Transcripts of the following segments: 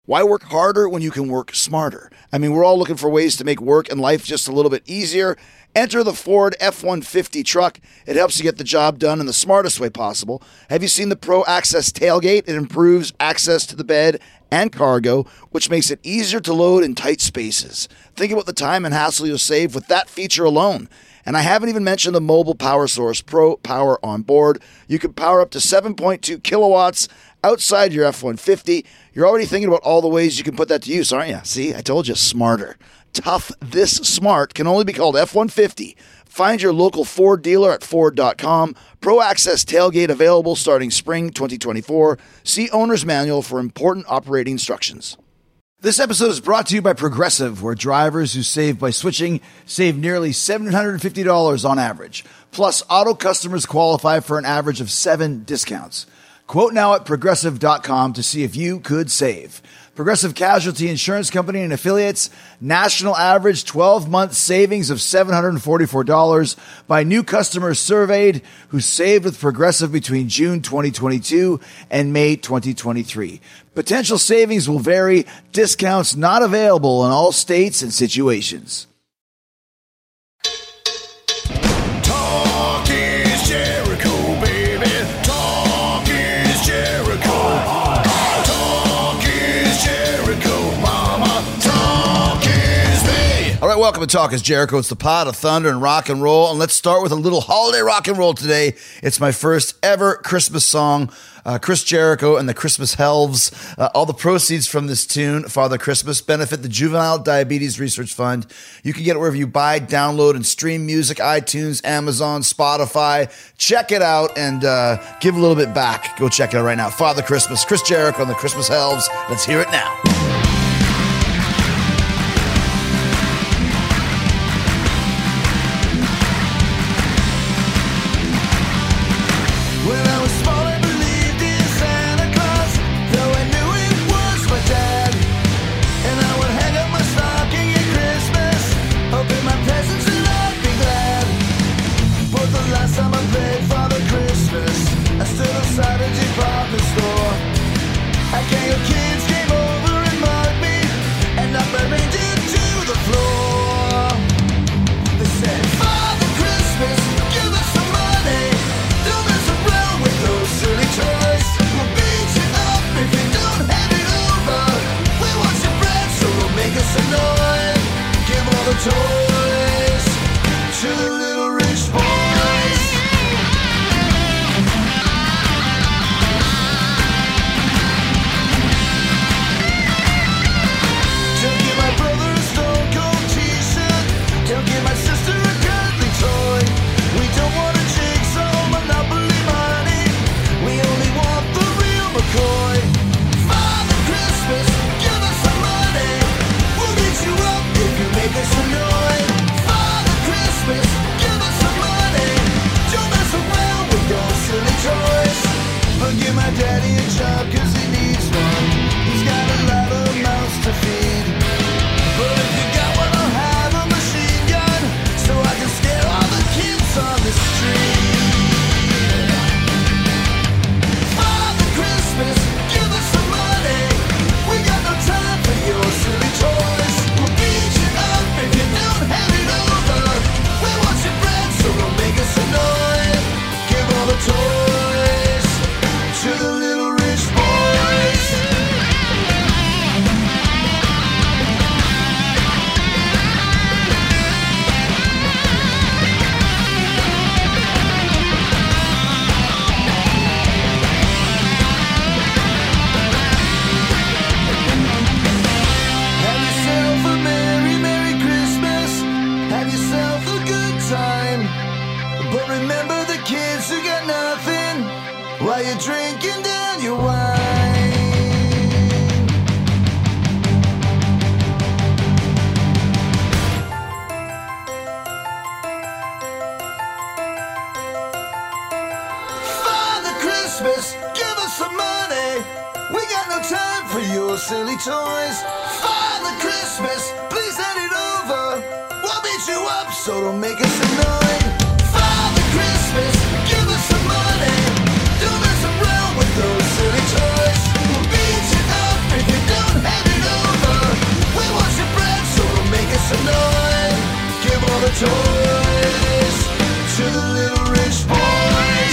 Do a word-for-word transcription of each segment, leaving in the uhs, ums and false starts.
Why work harder when you can work smarter? I mean, we're all looking for ways to make work and life just a little bit easier. Enter the Ford F one fifty truck. It helps you get the job done in the smartest way possible. Have you seen the Pro Access tailgate? It improves access to the bed and cargo, which makes it easier to load in tight spaces. Think about the time and hassle you'll save with that feature alone. And I haven't even mentioned the mobile power source, Pro Power on board. You can power up to seven point two kilowatts outside your F one fifty. You're already thinking about all the ways you can put that to use, aren't you? See, I told you, smarter. Tough this smart can only be called F one fifty. Find your local Ford dealer at Ford dot com. Pro Access tailgate available starting spring twenty twenty-four. See owner's manual for important operating instructions. This episode is brought to you by Progressive, where drivers who save by switching save nearly seven hundred fifty dollars on average. Plus, auto customers qualify for an average of seven discounts. Quote now at Progressive dot com to see if you could save. Progressive Casualty Insurance Company and Affiliates, national average twelve-month savings of seven hundred forty-four dollars by new customers surveyed who saved with Progressive between June twenty twenty-two and May twenty twenty-three. Potential savings will vary. Discounts not available in all states and situations. Talk is Jericho, baby. Talk is Jericho. Talk is Jericho, mama. Talk is me. All right, welcome to Talk is Jericho. It's the pot of thunder and rock and roll. And let's start with a little holiday rock and roll today. It's my first ever Christmas song. Uh, Chris Jericho and the Christmas Helves. Uh, all the proceeds from this tune, Father Christmas, benefit the Juvenile Diabetes Research Fund. You can get it wherever you buy, download, and stream music, iTunes, Amazon, Spotify. Check it out and uh, give a little bit back. Go check it out right now. Father Christmas, Chris Jericho and the Christmas Helves. Let's hear it now. Silly toys, Father Christmas, please hand it over. We'll beat you up, so don't make us annoyed. Father Christmas, give us some money. Don't mess around with those silly toys. We'll beat you up if you don't have it. toys to the little rich boys.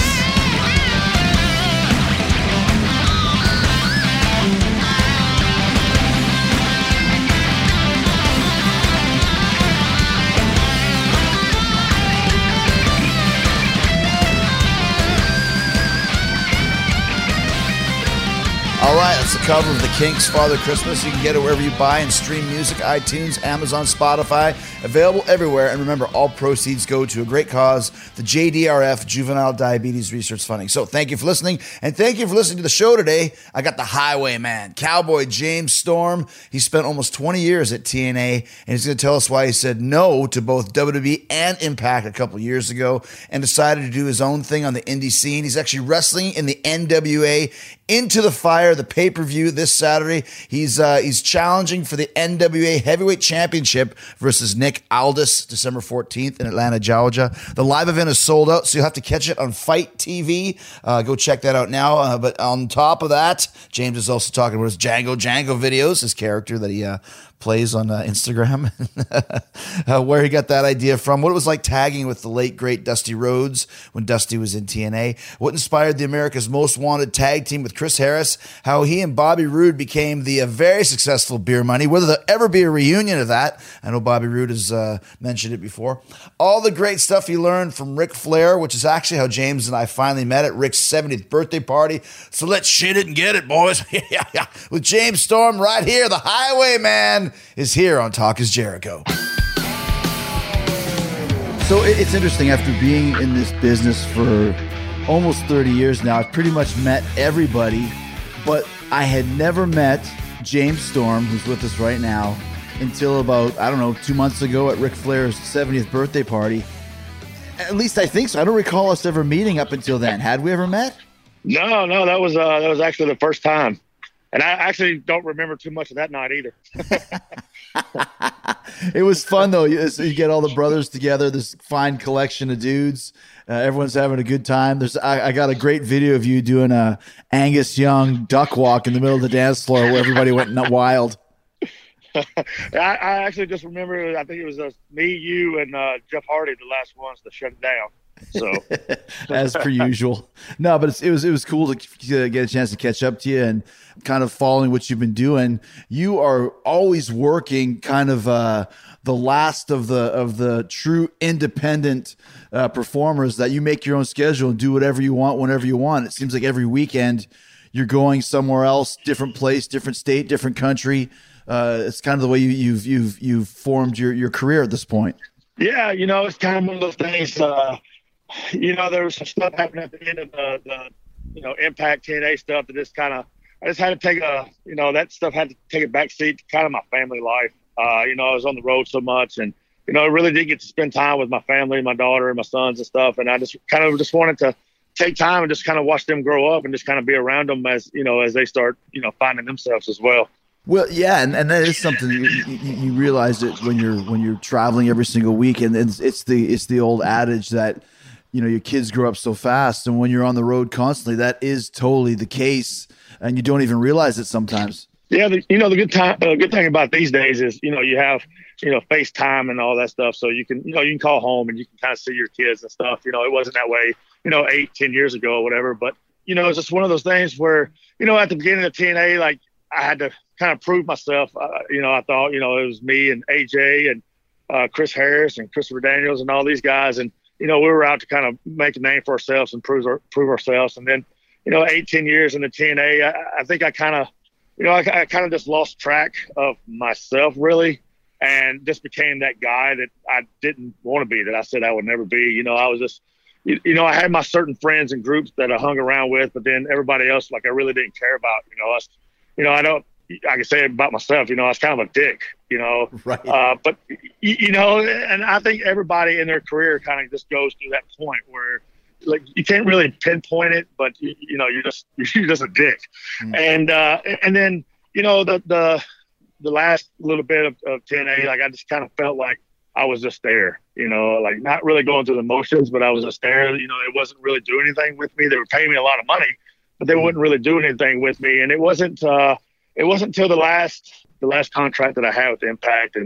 All right, that's the cover of the Kinks' Father Christmas. You can get it wherever you buy and stream music, iTunes, Amazon, Spotify, available everywhere. And remember, all proceeds go to a great cause, the J D R F, Juvenile Diabetes Research Funding. So thank you for listening, and thank you for listening to the show today. I got the Highwayman, Cowboy James Storm. He spent almost twenty years at T N A, and he's going to tell us why he said no to both W W E and Impact a couple years ago and decided to do his own thing on the indie scene. He's actually wrestling in the N W A Into the Fire, the pay-per-view this Saturday. He's uh, he's challenging for the N W A Heavyweight Championship versus Nick Aldis, December fourteenth in Atlanta, Georgia. The live event is sold out, so you'll have to catch it on Fight T V. Uh, go check that out now. Uh, but on top of that, James is also talking about his Django Django videos, his character that he uh, plays on uh, Instagram, uh, where he got that idea from, what it was like tagging with the late, great Dusty Rhodes when Dusty was in T N A, what inspired the America's Most Wanted tag team with Chris Harris, how he and Bobby Roode became the uh, very successful Beer Money, whether there'll ever be a reunion of that. I know Bobby Roode has uh, mentioned it before. All the great stuff he learned from Ric Flair, which is actually how James and I finally met at Rick's seventieth birthday party. So let's shit it and get it, boys. yeah, yeah. With James Storm right here, the Highwayman is here on Talk is Jericho. So it's interesting, after being in this business for almost thirty years now, I've pretty much met everybody, but I had never met James Storm, who's with us right now, until about, I don't know, two months ago at Ric Flair's seventieth birthday party. At least I think so. I don't recall us ever meeting up until then. Had we ever met? No, no, that was uh, that was actually the first time. And I actually don't remember too much of that night either. It was fun, though. You, you get all the brothers together, this fine collection of dudes. Uh, everyone's having a good time. There's, I, I got a great video of you doing a Angus Young duck walk in the middle of the dance floor where everybody went wild. I, I actually just remember, I think it was uh, me, you, and uh, Jeff Hardy, the last ones to shut it down. So, as per usual. No, but it's, it was it was cool to get a chance to catch up to you and kind of following what you've been doing. You are always working kind of uh, the last of the of the true independent uh, performers that you make your own schedule and do whatever you want whenever you want. It seems like every weekend you're going somewhere else, different place, different state, different country. Uh, it's kind of the way you, you've you've you've formed your your career at this point. Yeah, you know, it's kind of one of those things. Uh, You know, there was some stuff happening at the end of the, the you know, Impact T N A stuff that just kind of, I just had to take a, you know, that stuff had to take a back seat to kind of my family life. Uh, you know, I was on the road so much, and, you know, I really did get to spend time with my family, my daughter and my sons and stuff. And I just kind of just wanted to take time and just kind of watch them grow up and just kind of be around them as, you know, as they start, you know, finding themselves as well. Well, yeah, and, and that is something you, you, you realize it when you're when you're traveling every single week, and it's, it's the it's the old adage that, you know, your kids grow up so fast, and when you're on the road constantly, that is totally the case, and you don't even realize it sometimes. Yeah, the, you know, the good time, uh, good thing about these days is, you know, you have, you know, FaceTime and all that stuff, so you can, you know, you can call home and you can kind of see your kids and stuff. You know, it wasn't that way, you know, eight, ten years ago or whatever, but, you know, it's just one of those things where, you know, at the beginning of T N A, like, I had to kind of prove myself. Uh, you know, I thought, you know, it was me and A J and uh, Chris Harris and Christopher Daniels and all these guys, and you know, we were out to kind of make a name for ourselves and prove our, prove ourselves. And then, you know, eight, ten years in the T N A, I, I think I kind of, you know, I, I kind of just lost track of myself, really, and just became that guy that I didn't want to be, that I said I would never be. You know, I was just, you, you know, I had my certain friends and groups that I hung around with, but then everybody else, like, I really didn't care about. You know, I, you know, I don't, I can say it about myself, you know, I was kind of a dick, you know, right. Uh, but, you, you know, and I think everybody in their career kind of just goes through that point where, like, you can't really pinpoint it, but, you, you know, you're just, you're just a dick. Mm. And, uh, and then, you know, the, the, the last little bit of, of T N A, like, I just kind of felt like I was just there, you know, like, not really going through the motions, but I was just there. You know, it wasn't really doing anything with me. They were paying me a lot of money, but they wouldn't really do anything with me. And it wasn't, uh, It wasn't until the last the last contract that I had with Impact, and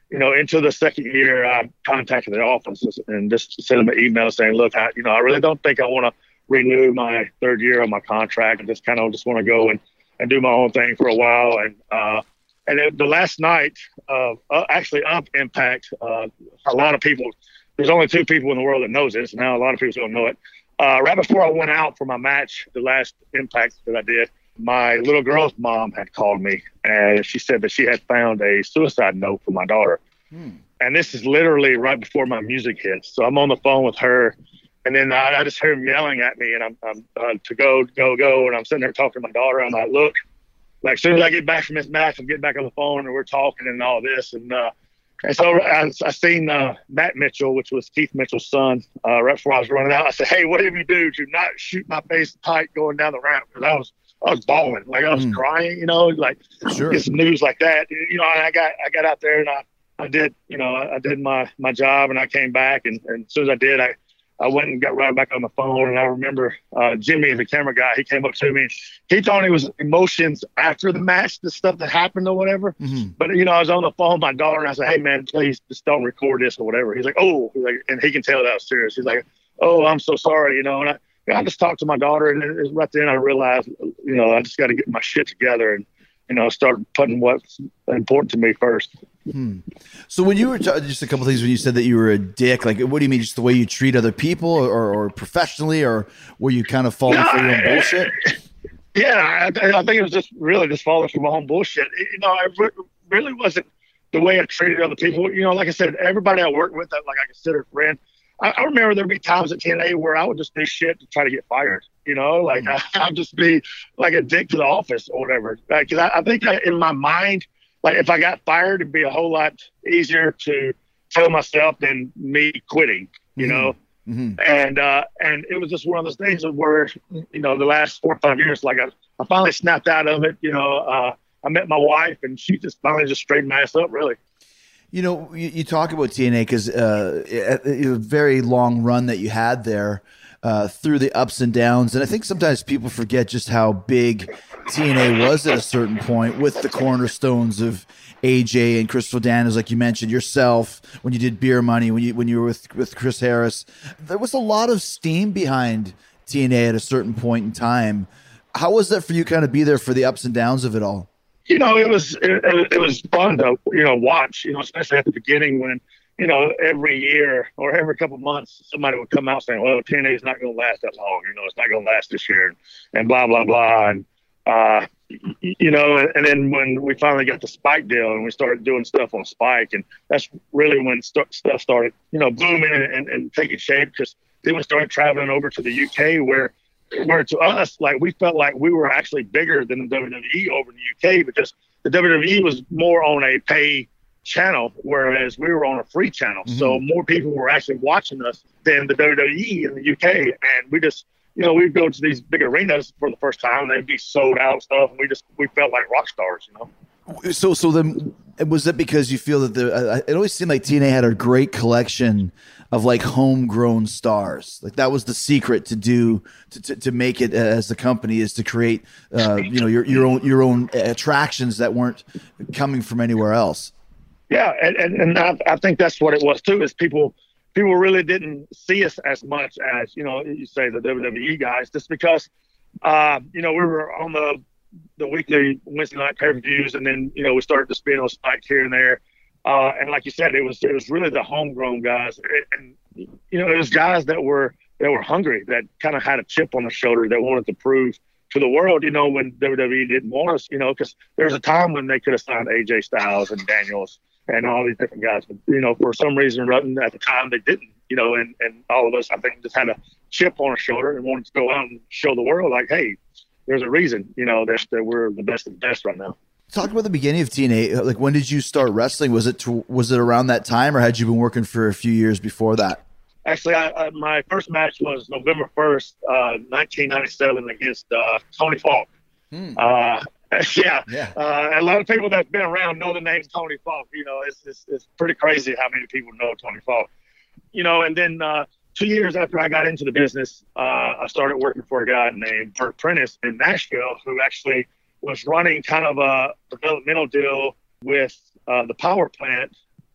you know, into the second year, I contacted the office and just sent them an email saying, look, I, you know, I really don't think I want to renew my third year on my contract. I just kind of just want to go and, and do my own thing for a while. And, uh, and it, the last night, uh, uh, actually up Impact, uh, a lot of people, there's only two people in the world that knows this. Now a lot of people don't know it. Uh, right before I went out for my match, the last Impact that I did, my little girl's mom had called me, and she said that she had found a suicide note for my daughter. Hmm. And this is literally right before my music hits. So I'm on the phone with her, and then I, I just hear him yelling at me, and I'm, I'm uh, to go, go, go. And I'm sitting there talking to my daughter. I'm like, look, like as soon as I get back from this match, I'm getting back on the phone, and we're talking and all this. And uh, and so I, I seen uh, Matt Mitchell, which was Keith Mitchell's son, uh, right before I was running out. I said, hey, whatever you do, do not shoot my face tight going down the ramp, because I was I was bawling, like I was mm. crying, you know, like sure. Get some news like that, you know. And I got I got out there and I, I did, you know, I, I did my, my job, and I came back, and, and as soon as I did, I, I went and got right back on the phone. And I remember uh, Jimmy, the camera guy, he came up to me. He told me it was emotions after the match, the stuff that happened or whatever. Mm-hmm. But, you know, I was on the phone with my daughter, and I said, hey, man, please just don't record this or whatever. He's like, oh, he's like, and he can tell that I was serious. He's like, oh, I'm so sorry, you know. And I, I just talked to my daughter, and it was right then I realized, you know, I just got to get my shit together and, you know, start putting what's important to me first. Hmm. So when you were t- just a couple of things when you said that you were a dick, like what do you mean? Just the way you treat other people, or, or professionally, or were you kind of falling no, for your own bullshit? Yeah, I, I think it was just really just falling for my own bullshit. It, you know, it re- really wasn't the way I treated other people. You know, like I said, everybody I worked with, that like I consider a friend. I, I remember there'd be times at T N A where I would just do shit to try to get fired. You know, like mm. I, I'd just be like a dick to the office or whatever. Because I, I think I, in my mind, like if I got fired, it'd be a whole lot easier to tell myself than me quitting, you mm-hmm. know? Mm-hmm. And uh, and it was just one of those things where, you know, the last four or five years, like I, I finally snapped out of it. You know, uh, I met my wife, and she just finally just straightened my ass up, really. You know, you, you talk about T N A because uh, it, it was a very long run that you had there uh, through the ups and downs. And I think sometimes people forget just how big T N A was at a certain point, with the cornerstones of A J and Crystal Daniels, like you mentioned, yourself, when you did Beer Money, when you when you were with, with Chris Harris. There was a lot of steam behind T N A at a certain point in time. How was that for you, kind of be there for the ups and downs of it all? You know, it was it, it was fun to, you know, watch, you know, especially at the beginning when, you know, every year or every couple of months, somebody would come out saying, well, T N A is not going to last that long. You know, it's not going to last this year, and blah, blah, blah. And, uh, you know, and, and then when we finally got the Spike deal and we started doing stuff on Spike, and that's really when st- stuff started, you know, booming and, and, and taking shape, because then we started traveling over to the U K where, where to us, like we felt like we were actually bigger than the W W E over in the U K, because the W W E was more on a pay channel, whereas we were on a free channel. Mm-hmm. So more people were actually watching us than the W W E in the U K. And we just, you know, we'd go to these big arenas for the first time, and they'd be sold out stuff. And we just, we felt like rock stars, you know? So, so then was that because you feel that the, uh, it always seemed like T N A had a great collection of like homegrown stars. Like that was the secret to do, to, to, to make it as the company, is to create, uh, you know, your, your own, your own attractions that weren't coming from anywhere else. Yeah. And, and, and I, I think that's what it was too, is people, people really didn't see us as much as, you know, you say the W W E guys, just because, uh, you know, we were on the, the weekly Wednesday night pay-per-views, and then, you know, we started to spin on Spike here and there. Uh, and like you said, it was it was really the homegrown guys, and you know, it was guys that were that were hungry, that kind of had a chip on their shoulder, that wanted to prove to the world, you know, when W W E didn't want us, you know, because there was a time when they could have signed A J Styles and Daniels and all these different guys, but you know, for some reason, at the time they didn't, you know, and and all of us, I think, just had a chip on our shoulder and wanted to go out and show the world, like, hey, there's a reason, you know, that that we're the best of the best right now. Talk about the beginning of T N A. Like, when did you start wrestling? Was it to, was it around that time, or had you been working for a few years before that? Actually, I, I, my first match was November first, uh, nineteen ninety-seven, against uh, Tony Falk. Hmm. Uh, yeah, yeah. Uh, a lot of people that's been around know the name Tony Falk. You know, it's, it's it's pretty crazy how many people know Tony Falk. You know, and then uh, two years after I got into the business, uh, I started working for a guy named Bert Prentice in Nashville, who actually was running kind of a developmental deal with uh, the power plant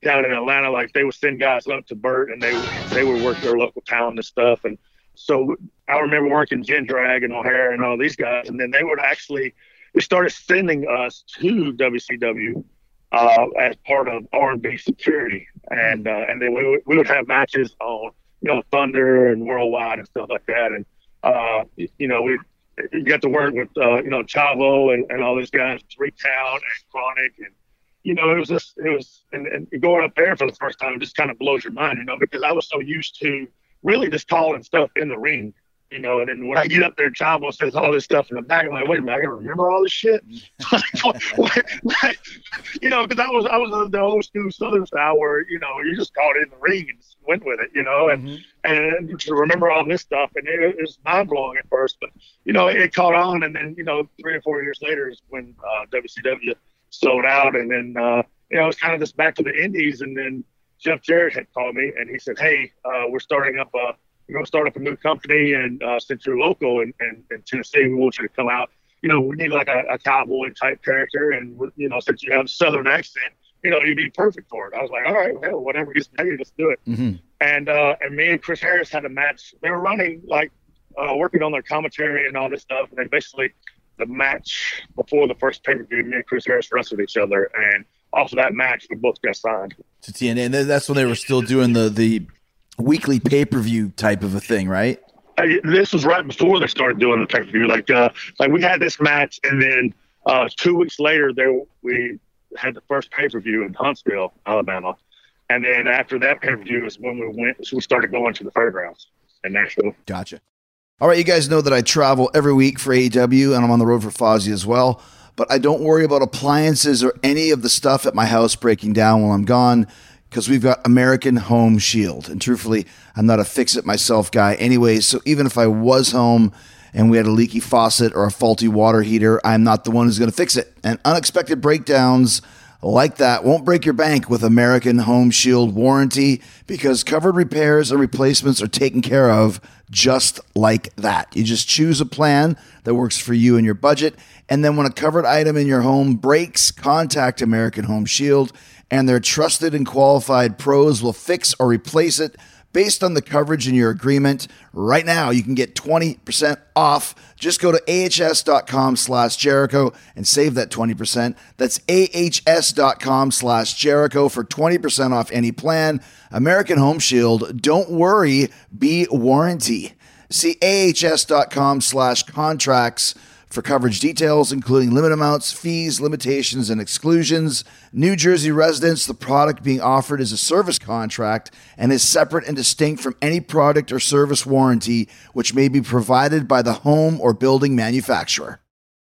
down in Atlanta, like they would send guys up to Burt, and they they would work their local town and stuff. And so I remember working Gen Drag and O'Hare and all these guys, and then they would actually they started sending us to W C W uh, as part of R and B security, and uh, and then we would, we would have matches on you know Thunder and Worldwide and stuff like that, and uh, you know we. You got to work with, uh, you know, Chavo and, and all these guys, Freetown and Chronic. And, you know, it was just, it was, and, and going up there for the first time just kind of blows your mind, you know, because I was so used to really just calling stuff in the ring, you know, and then when I get up there, Chavo says all this stuff in the back. I'm like, wait a minute, I got to remember all this shit. like, you know, because I was, I was the old school Southern style where, you know, you just called it in the ring and just went with it, you know, and, mm-hmm. and to remember all this stuff. And it, it was mind blowing at first, but, you know, it caught on. And then, you know, three or four years later is when uh, W C W sold out. And then, uh, you know, it was kind of just back to the indies. And then Jeff Jarrett had called me and he said, hey, uh, we're starting up a, we're going to start up a new company, and uh, since you're local in, in, in Tennessee, we want you to come out. You know, we need like a, a cowboy type character, and you know, since you have a Southern accent, you know, you'd be perfect for it. I was like, all right, well, whatever gets paid, let's do it. Mm-hmm. And uh, and me and Chris Harris had a match. They were running like uh, working on their commentary and all this stuff, and they basically the match before the first pay per view, me and Chris Harris wrestled each other, and off of that match, we both got signed to T N A. And that's when they were still doing the the. weekly pay-per-view type of a thing, right? Uh, this was right before they started doing the pay-per-view. Like, uh, like we had this match, and then uh, two weeks later, there we had the first pay-per-view in Huntsville, Alabama, and then after that pay-per-view is when we went. So we started going to the fairgrounds in Nashville. Gotcha. All right, you guys know that I travel every week for A E W, and I'm on the road for Fozzy as well. But I don't worry about appliances or any of the stuff at my house breaking down while I'm gone, because we've got American Home Shield. And truthfully, I'm not a fix-it-myself guy anyway, so even if I was home and we had a leaky faucet or a faulty water heater, I'm not the one who's going to fix it. And unexpected breakdowns like that won't break your bank with American Home Shield warranty, because covered repairs and replacements are taken care of just like that. You just choose a plan that works for you and your budget, and then when a covered item in your home breaks, contact American Home Shield, and their trusted and qualified pros will fix or replace it based on the coverage in your agreement. Right now, you can get twenty percent off. Just go to ahs.com slash Jericho and save that twenty percent. That's ahs.com slash Jericho for twenty percent off any plan. American Home Shield, don't worry, be warranty. See ahs.com slash contracts for coverage details, including limit amounts, fees, limitations, and exclusions. New Jersey residents, the product being offered is a service contract and is separate and distinct from any product or service warranty which may be provided by the home or building manufacturer.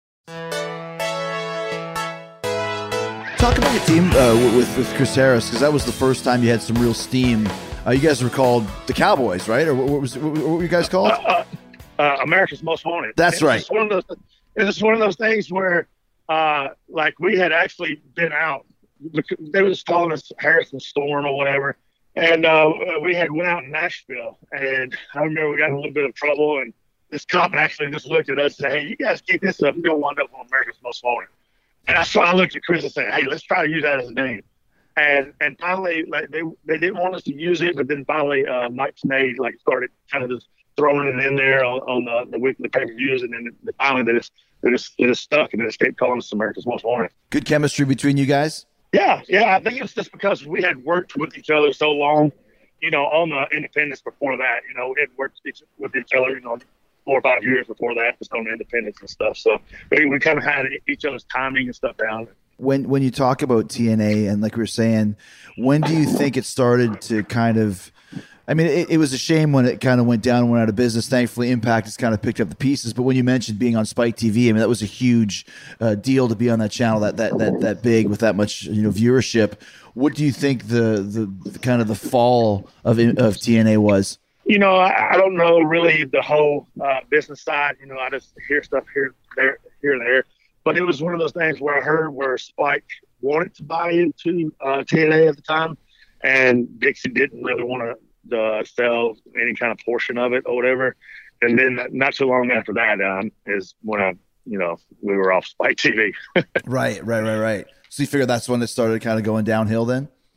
Talk about your team uh, with, with Chris Harris, because that was the first time you had some real steam. Uh, you guys were called the Cowboys, right? Or what, what was what were you guys called? Uh, uh, uh, America's Most Wanted. That's right. It's one of those, it's one of those things where, uh, like, we had actually been out. They were just calling us Harrison Storm or whatever. And uh, we had went out in Nashville. And I remember we got in a little bit of trouble. And this cop actually just looked at us and said, hey, you guys keep this up. You're going to wind up on America's Most Wanted. And that's why I looked at Chris and said, hey, let's try to use that as a name. And and finally, like they they didn't want us to use it, but then finally, uh, Mike Snade like started kind of just throwing it in there on, on the, the weekly pay-per-views, and then finally they just they just, they just stuck, and they just kept calling us America's Most Wanted. Good chemistry between you guys? Yeah, yeah. I think it's just because we had worked with each other so long, you know, on the independence before that. You know, we had worked each, with each other, you know, four or five years before that, just on the independence and stuff. So we, we kind of had each other's timing and stuff down. When when you talk about T N A, and like we were saying, when do you think it started to kind of, I mean, it, it was a shame when it kind of went down and went out of business. Thankfully, Impact has kind of picked up the pieces. But when you mentioned being on Spike T V, I mean, that was a huge uh, deal to be on that channel that that that that big with that much, you know, viewership. What do you think the the, the kind of the fall of of T N A was? You know, I, I don't know really the whole uh, business side. You know, I just hear stuff here, there, here and there. But it was one of those things where I heard where Spike wanted to buy into uh, T N A at the time, and Dixie didn't really want to uh, sell any kind of portion of it or whatever. And then not too long after that um, is when I, you know, we were off Spike T V. Right, right, right, right. So you figure that's when it started kind of going downhill then?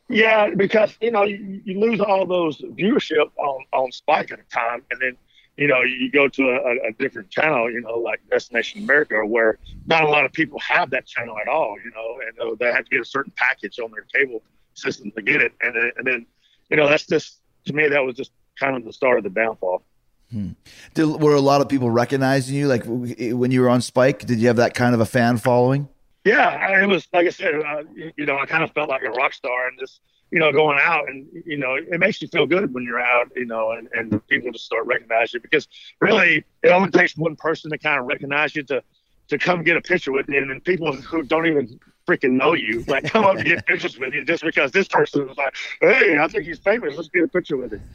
Yeah, because you know you, you lose all those viewership on on Spike at the time, and then you know you go to a, a different channel, you know, like Destination America, where not a lot of people have that channel at all, you know, and uh, they have to get a certain package on their cable system to get it, and then, and then you know that's just to me that was just kind of the start of the downfall. Hmm. Did, were a lot of people recognizing you, like when you were on Spike? Did you have that kind of a fan following? Yeah, it was like I said, uh, you know, I kind of felt like a rock star, and just you know, going out, and you know, it makes you feel good when you're out, you know, and, and people just start recognizing you, because really, it only takes one person to kind of recognize you to to come get a picture with you, and then people who don't even freaking know you, like, come up and get pictures with you just because this person was like, hey, I think he's famous, let's get a picture with him.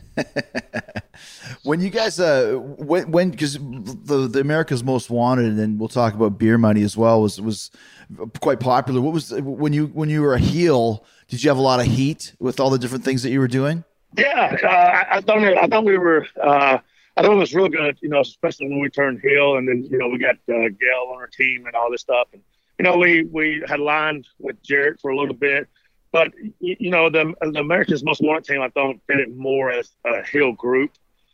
When you guys, uh, when, when, because the, the America's Most Wanted, and we'll talk about Beer Money as well, was, was quite popular. What was, when you, when you were a heel, did you have a lot of heat with all the different things that you were doing? Yeah, uh, I, I thought, I thought we were, uh, I thought it was real good, you know, especially when we turned heel, and then, you know, we got uh, Gail on our team and all this stuff. And, you know, we, we had lined with Jarrett for a little bit, but, you know, the, the America's Most Wanted team, I thought, did it more as a heel group.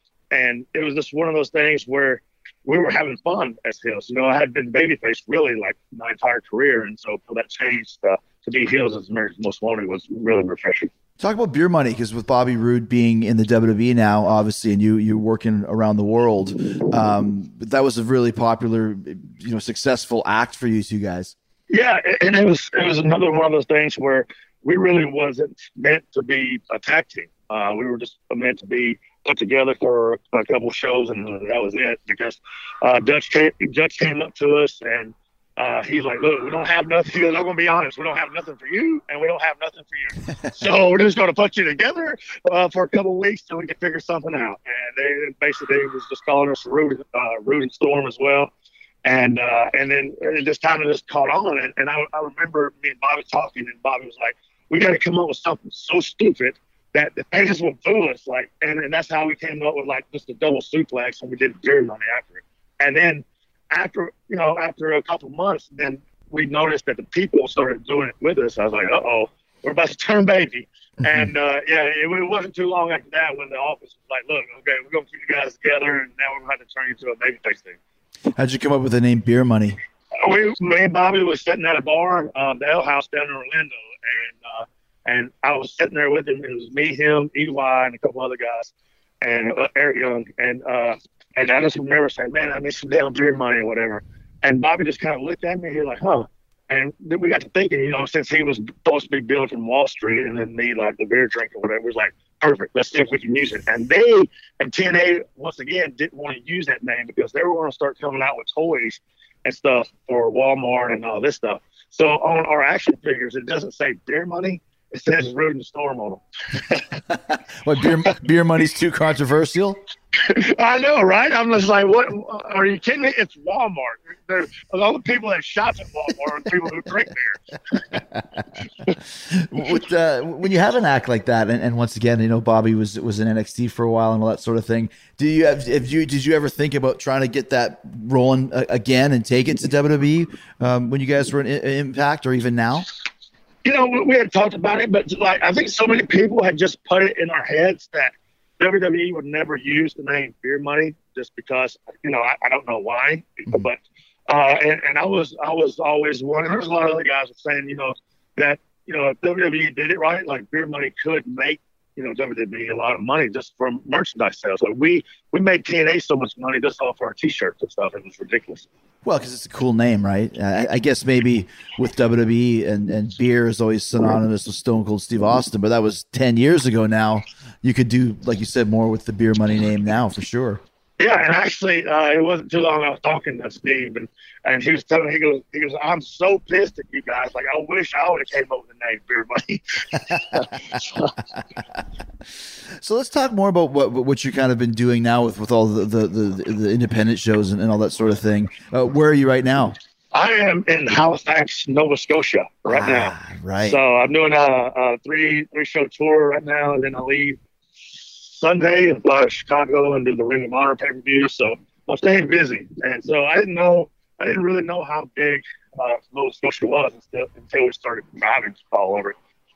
And it was just one of those things where we were having fun as heels. You know, I had been babyface really like my entire career. And so for that change uh, to be heels as America's Most Wanted was really refreshing. Talk about Beer Money, because with Bobby Roode being in the W W E now, obviously, and you you working around the world, um, that was a really popular, you know, successful act for you two guys. Yeah, and it was it was another one of those things where we really wasn't meant to be a tag team. Uh, we were just meant to be put together for a couple shows, and that was it. Because uh, Dutch came, Dutch came up to us, and Uh, he's like, look, we don't have nothing. He goes, I'm going to be honest. We don't have nothing for you, and we don't have nothing for you. So we're just going to put you together uh, for a couple of weeks till we can figure something out. And they basically they was just calling us Roode, uh, Roode and Storm as well. And uh, and then it just kind of just caught on. And, and I, I remember me and Bobby talking, and Bobby was like, we got to come up with something so stupid that the fans will boo us. Like, and, and that's how we came up with, like, just a double suplex, and we did Beer Money after it. And then After you know, after a couple months, then we noticed that the people started doing it with us. I was like, "Uh oh, we're about to turn baby." Mm-hmm. And uh, yeah, it, it wasn't too long after that when the office was like, "Look, okay, we're gonna keep you guys together, and now we're gonna have to turn you into a babyface thing." How'd you come up with the name Beer Money? We, me and Bobby was sitting at a bar, um, the Ale House down in Orlando, and uh, and I was sitting there with him. It was me, him, E Y, and a couple other guys, and uh, Eric Young, and. Uh, And I just remember saying, man, I need some damn Beer Money or whatever. And Bobby just kind of looked at me. He was like, huh. And then we got to thinking, you know, since he was supposed to be billed from Wall Street and then me, like the beer drink or whatever, it was like, perfect. Let's see if we can use it. And they, and T N A, once again, didn't want to use that name because they were going to start coming out with toys and stuff for Walmart and all this stuff. So on our action figures, it doesn't say Beer Money. It says Roode and Storm on them. What, beer, beer Money's too controversial? I know, right? I'm just like, what? Are you kidding me? It's Walmart. There's all the people that shop at Walmart are people who drink beer. With, uh, when you have an act like that, and, and once again, you know, Bobby was was in N X T for a while and all that sort of thing. Do you have? If you did you ever think about trying to get that rolling uh, again and take it to W W E um, when you guys were in Impact, or even now? You know, we had talked about it, but like I think so many people had just put it in our heads that W W E would never use the name Beer Money just because, you know, I, I don't know why, mm-hmm. but uh, and, and I was I was always one. And there's a lot of other guys saying, you know, that you know if W W E did it right, like Beer Money could make you know W W E a lot of money just from merchandise sales. Like we we made T N A so much money just off our T-shirts and stuff. It was ridiculous. Well, because it's a cool name, right? I, I guess maybe with W W E and, and beer is always synonymous with Stone Cold Steve Austin, but that was ten years ago now. You could do, like you said, more with the Beer Money name now for sure. Yeah, and actually, uh, it wasn't too long I was talking to Steve, and, and he was telling me, he goes, he goes, I'm so pissed at you guys. Like, I wish I would have came up with the name Beer Money. So let's talk more about what what you kind of been doing now with, with all the, the, the, the independent shows and, and all that sort of thing. Uh, where are you right now? I am in Halifax, Nova Scotia right ah, now. Right. So I'm doing a, a three three show tour right now, and then I leave Sunday and fly to Chicago and do the Ring of Honor pay per view. So I'm staying busy, and so I didn't know, I didn't really know how big uh, Nova Scotia was until, until we started driving all over it.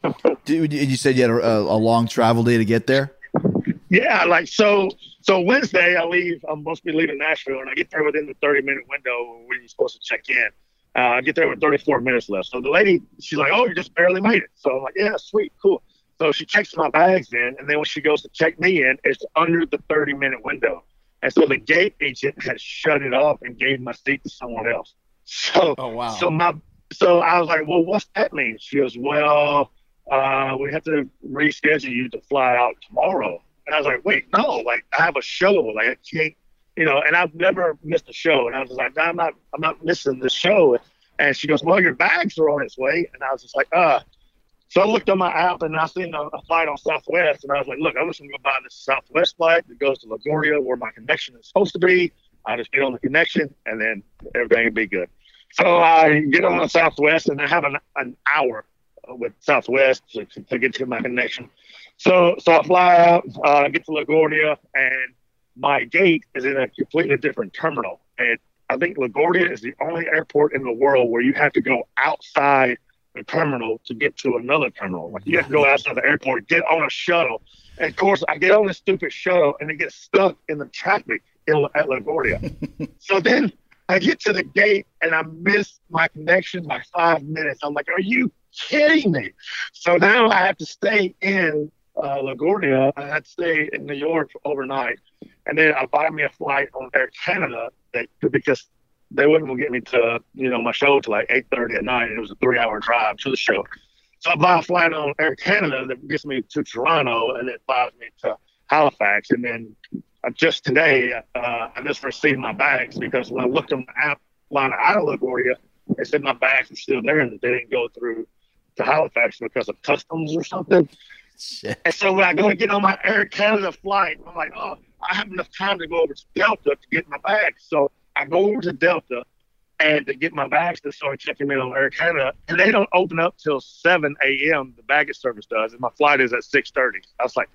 Dude, you said you had a, a long travel day to get there? Yeah, like so. So Wednesday, I leave. I'm supposed to be leaving Nashville, and I get there within the thirty minute window when you're supposed to check in. Uh, I get there with thirty-four minutes left. So the lady, she's like, "Oh, you just barely made it." So I'm like, "Yeah, sweet, cool." So she checks my bags in, and then when she goes to check me in, it's under the thirty minute window. And so the gate agent had shut it off and gave my seat to someone else. So, oh wow. So my, so I was like, "Well, what's that mean?" She goes, "Well, uh, we have to reschedule you to fly out tomorrow." And I was like, wait, no, like I have a show, like I can't, you know, and I've never missed a show. And I was like, no, I'm not, I'm not missing the show. And she goes, well, your bags are on its way. And I was just like, uh, so I looked on my app and I seen a, a flight on Southwest. And I was like, look, I'm just going to go buy this Southwest flight that goes to LaGuardia where my connection is supposed to be. I just get on the connection and then everything will be good. So I get on the Southwest and I have an, an hour with Southwest to, to get to my connection. So so I fly out, uh, get to LaGuardia, and my gate is in a completely different terminal. And I think LaGuardia is the only airport in the world where you have to go outside the terminal to get to another terminal. Like you have to go outside the airport, get on a shuttle. And of course, I get on this stupid shuttle, and it gets stuck in the traffic in, at LaGuardia. So then I get to the gate, and I miss my connection by five minutes. I'm like, are you kidding me? So now I have to stay in uh, LaGuardia. I had to stay in New York overnight, and then I buy me a flight on Air Canada that because they wouldn't get me to you know my show till like eight thirty at night, and it was a three hour drive to the show. So I buy a flight on Air Canada that gets me to Toronto, and it flies me to Halifax, and then uh, just today uh, I just received my bags because when I looked on the app flying out of LaGuardia, they said my bags were still there and that they didn't go through to Halifax because of customs or something. Shit. And so when I go to get on my Air Canada flight, I'm like, oh, I have enough time to go over to Delta to get my bags. So I go over to Delta and to get my bags to start checking in on Air Canada, and they don't open up till seven a.m. The baggage service does, and my flight is at six thirty. I was like,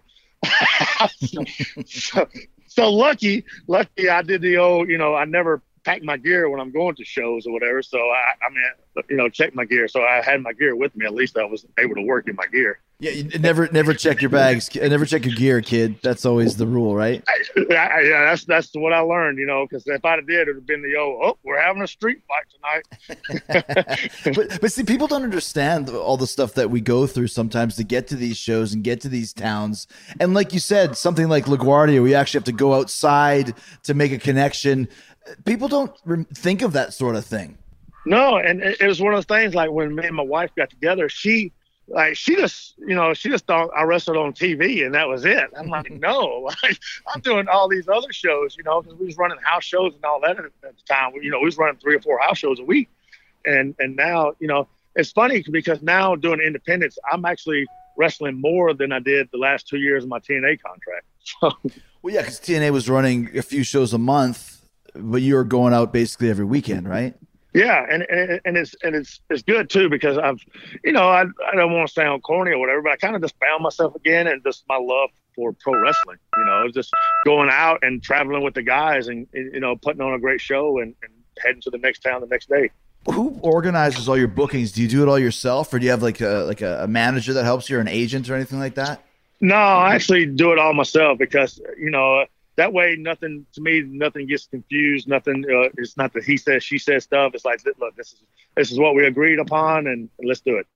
so, so, so lucky, lucky I did the old, you know, I never pack my gear when I'm going to shows or whatever. So I, I mean, you know, check my gear. So I had my gear with me. At least I was able to work in my gear. Yeah, you never, never check your bags. Never check your gear, kid. That's always the rule, right? I, I, yeah, that's that's what I learned. You know, because if I did, it would have been the old, oh, we're having a street fight tonight. but but see, people don't understand all the stuff that we go through sometimes to get to these shows and get to these towns. And like you said, something like LaGuardia, where you actually have to go outside to make a connection. People don't re- think of that sort of thing. No, and it, it was one of those things like when me and my wife got together, she like she just you know she just thought I wrestled on T V and that was it. I'm like, no, like I'm doing all these other shows, you know, because we was running house shows and all that at the time. You know, we was running three or four house shows a week, and and now you know it's funny because now doing independence, I'm actually wrestling more than I did the last two years of my T N A contract. So, well, yeah, because T N A was running a few shows a month. But you're going out basically every weekend, right? Yeah, and and, and it's and it's it's good too because I've, you know, I I don't want to sound corny or whatever, but I kind of just found myself again and just my love for pro wrestling. You know, just going out and traveling with the guys and you know putting on a great show and, and heading to the next town the next day. Who organizes all your bookings? Do you do it all yourself, or do you have like a like a manager that helps you, or an agent, or anything like that? No, I actually do it all myself because you know. That way, nothing to me, nothing gets confused. Nothing. Uh, it's not the he says, she says stuff. It's like, look, this is this is what we agreed upon, and, and let's do it.